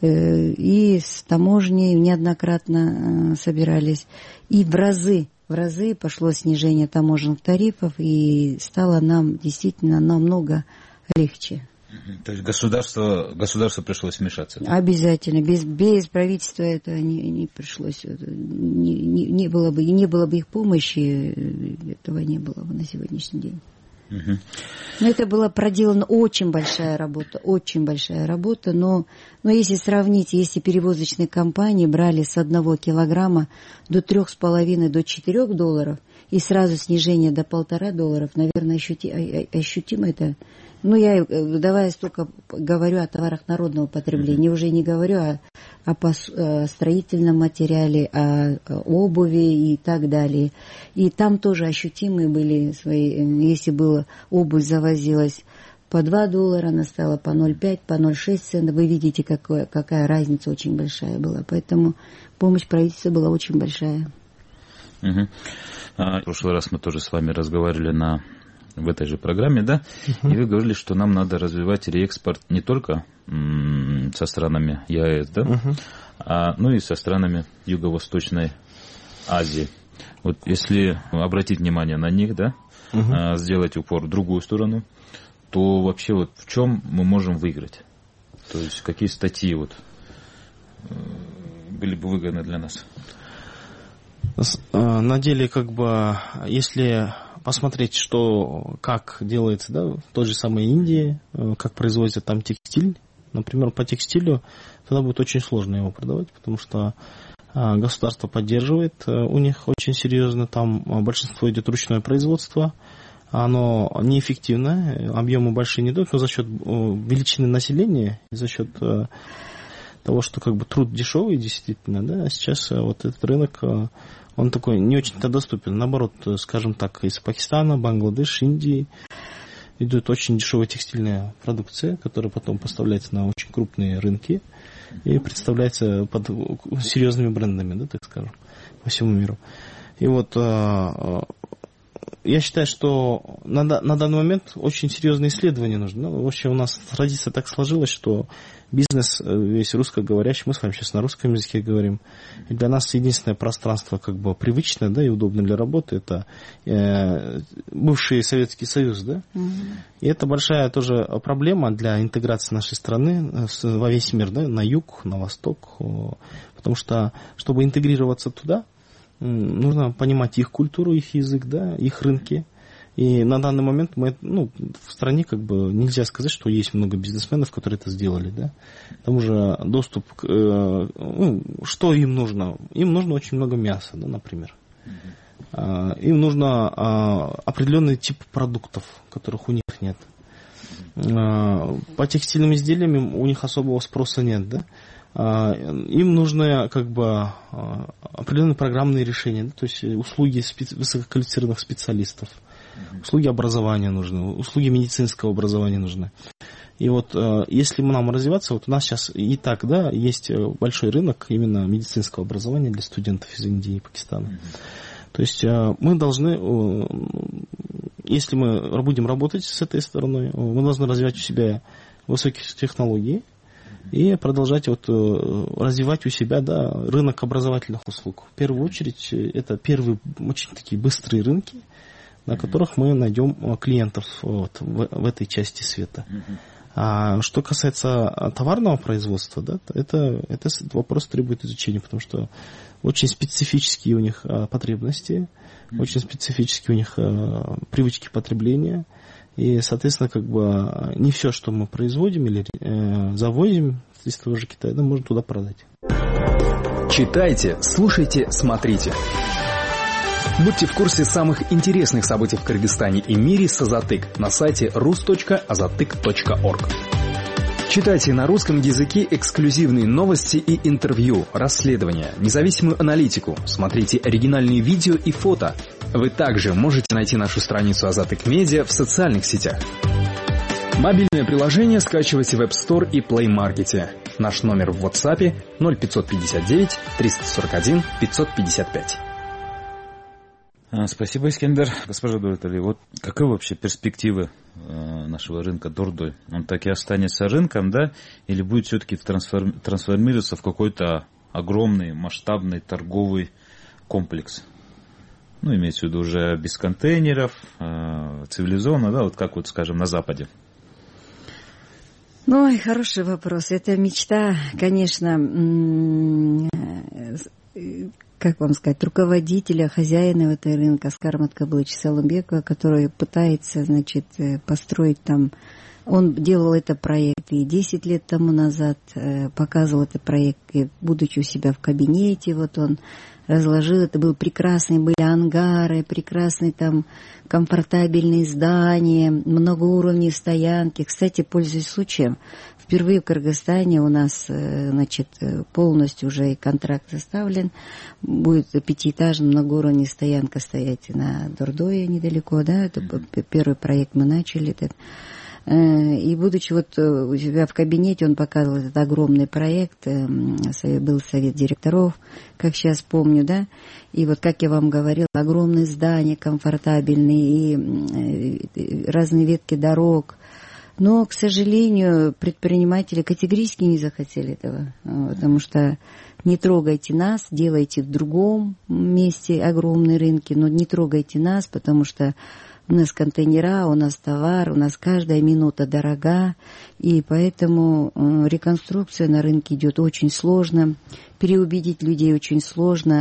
и с таможней неоднократно собирались, и в разы, в разы пошло снижение таможенных тарифов, и стало нам действительно намного легче. То есть государство, государство пришлось вмешаться? Да? Обязательно. Без, без правительства это не, не пришлось. Не, не, не, было бы, не было бы их помощи, этого не было бы на сегодняшний день. Угу. Но это была проделана очень большая работа, очень большая работа, но, но если сравнить, если перевозочные компании брали с одного килограмма до трех с половиной, до четырех долларов, и сразу снижение до полтора долларов, наверное, ощути, ощутимо это. Ну, я, давай столько говорю о товарах народного потребления, уже не говорю о, о, пос, о строительном материале, о, о обуви и так далее. И там тоже ощутимые были свои, если было обувь завозилась по два доллара, она стала по ноль целых пять, по ноль целых шесть центов. Вы видите, какое, какая разница очень большая была. Поэтому помощь правительства была очень большая. Угу. А, в прошлый раз мы тоже с вами разговаривали на... в этой же программе, да, uh-huh. и вы говорили, что нам надо развивать реэкспорт не только м- со странами ЕАЭС, да, uh-huh. а, ну и со странами Юго-Восточной Азии. Вот если обратить внимание на них, да, uh-huh. а, сделать упор в другую сторону, то вообще вот в чем мы можем выиграть? То есть какие статьи вот были бы выгодны для нас? На деле, как бы, если посмотреть, что, как делается, да, в той же самой Индии, как производится там текстиль, например, по текстилю, тогда будет очень сложно его продавать, потому что государство поддерживает, у них очень серьезно, там большинство идет ручное производство, оно неэффективно, объемы большие не дают, но за счет величины населения, за счет того, что как бы труд дешевый действительно, да, сейчас вот этот рынок, он такой не очень-то доступен. Наоборот, скажем так, из Пакистана, Бангладеш, Индии идет очень дешевая текстильная продукция, которая потом поставляется на очень крупные рынки и представляется под серьезными брендами, да, так скажем, по всему миру. И вот я считаю, что на, на данный момент очень серьезные исследования нужны. Ну, вообще у нас традиция так сложилась, что бизнес весь русскоговорящий, мы с вами сейчас на русском языке говорим, и для нас единственное пространство как бы привычное, да, и удобное для работы, это э, бывший Советский Союз, да, mm-hmm. и это большая тоже проблема для интеграции нашей страны во весь мир, да, на юг, на восток, потому что, чтобы интегрироваться туда, нужно понимать их культуру, их язык, да, их рынки. И на данный момент мы, ну, в стране как бы нельзя сказать, что есть много бизнесменов, которые это сделали, да. К тому же доступ к, э, ну, что им нужно? Им нужно очень много мяса, да, например. Mm-hmm. Э, им нужно э, определенный тип продуктов, которых у них нет. Э, по текстильным изделиям у них особого спроса нет, да. Им нужны как бы определенные программные решения, да, то есть услуги специ... высококвалифицированных специалистов, mm-hmm. услуги образования нужны, услуги медицинского образования нужны. И вот если нам развиваться, вот у нас сейчас и так, да, есть большой рынок именно медицинского образования для студентов из Индии и Пакистана. Mm-hmm. То есть мы должны, если мы будем работать с этой стороной, мы должны развивать у себя высокие технологии, и продолжать вот развивать у себя, да, рынок образовательных услуг. В первую очередь, это первые очень такие быстрые рынки, на которых мы найдем клиентов вот, в, в этой части света. А что касается товарного производства, да, это, это вопрос требует изучения, потому что очень специфические у них потребности, очень специфические у них привычки потребления. И, соответственно, как бы не все, что мы производим или э, завозим из того же Китая, да, можно туда продать. Читайте, слушайте, смотрите. Будьте в курсе самых интересных событий в Кыргызстане и мире с Азатык на сайте рус точка азатык точка орг. Читайте на русском языке эксклюзивные новости и интервью, расследования, независимую аналитику, смотрите оригинальные видео и фото. Вы также можете найти нашу страницу Азатык Медиа в социальных сетях. Мобильное приложение скачивайте в App Store и Play Market. Наш номер в WhatsApp ноль пятьсот пятьдесят девять триста сорок один пятьсот пятьдесят пять. Спасибо, Искендер. Госпожа Дулатали, вот каковы вообще перспективы нашего рынка Дордой? Он так и останется рынком, да? Или будет все-таки трансформ... трансформироваться в какой-то огромный, масштабный торговый комплекс? Ну, имеется в виду уже без контейнеров, цивилизованно, да, вот как вот, скажем, на Западе. Ну, хороший вопрос. Это мечта, конечно, как вам сказать, руководителя, хозяина этого рынка Аскара Каблыча Салымбекова, который пытается, значит, построить там. Он делал этот проект и десять лет тому назад, показывал этот проект, и, будучи у себя в кабинете, вот он разложил, это был прекрасный, были ангары, прекрасные там комфортабельные здания, многоуровневые стоянки. Кстати, пользуясь случаем, впервые в Кыргызстане у нас, значит, полностью уже и контракт составлен, будет пятиэтажная многоуровневая стоянка стоять на Дордое недалеко, да, это первый проект мы начали, это. И будучи вот у себя в кабинете, он показывал этот огромный проект, был совет директоров, как сейчас помню, да, и вот, как я вам говорила, огромные здания, комфортабельные, и разные ветки дорог. Но, к сожалению, предприниматели категорически не захотели этого, потому что не трогайте нас, делайте в другом месте огромные рынки, но не трогайте нас, потому что у нас контейнера, у нас товар, у нас каждая минута дорога, и поэтому реконструкция на рынке идет очень сложно, переубедить людей очень сложно.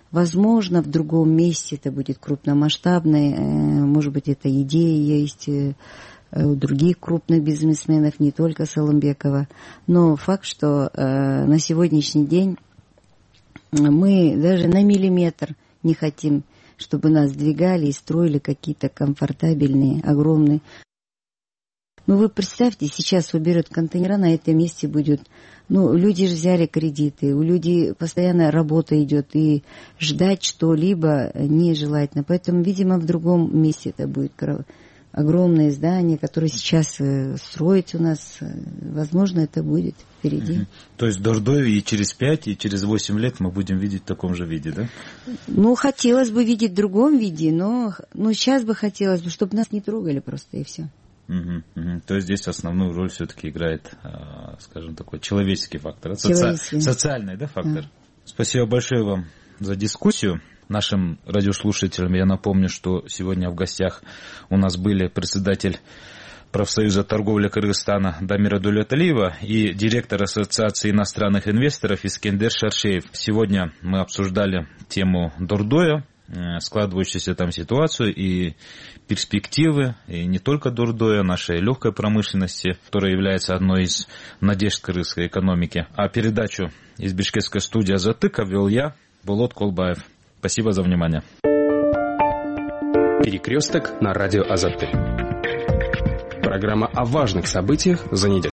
Возможно, в другом месте это будет крупномасштабное, может быть, это идея есть у других крупных бизнесменов, не только Салымбекова. Но факт, что на сегодняшний день мы даже на миллиметр не хотим, чтобы нас двигали и строили какие-то комфортабельные, огромные. Ну, вы представьте, сейчас уберут контейнера, на этом месте будет... Ну, люди же взяли кредиты, у людей постоянно работа идет, и ждать что-либо нежелательно. Поэтому, видимо, в другом месте это будет огромное здание, которое сейчас строится у нас. Возможно, это будет впереди. Mm-hmm. То есть Дордой и через пять, и через восемь лет мы будем видеть в таком же виде, да? Ну, хотелось бы видеть в другом виде, но, но сейчас бы хотелось бы, чтобы нас не трогали просто, и все. Угу, угу. То есть здесь основную роль все-таки играет, скажем, такой человеческий фактор, соци... социальный, да, фактор. Да. Спасибо большое вам за дискуссию. Нашим радиослушателям я напомню, что сегодня в гостях у нас были председатель профсоюза торговли Кыргызстана Дамира Дуляталиева и директор Ассоциации иностранных инвесторов Искендер Шаршеев. Сегодня мы обсуждали тему Дордоя, складывающуюся там ситуацию и перспективы, и не только Дордоя, нашей легкой промышленности, которая является одной из надежд кыргызской экономики. А передачу из бишкекской студии «Азаттык» вел я, Болот Колбаев. Спасибо за внимание. Перекресток на радио «Азаттык». Программа о важных событиях за неделю.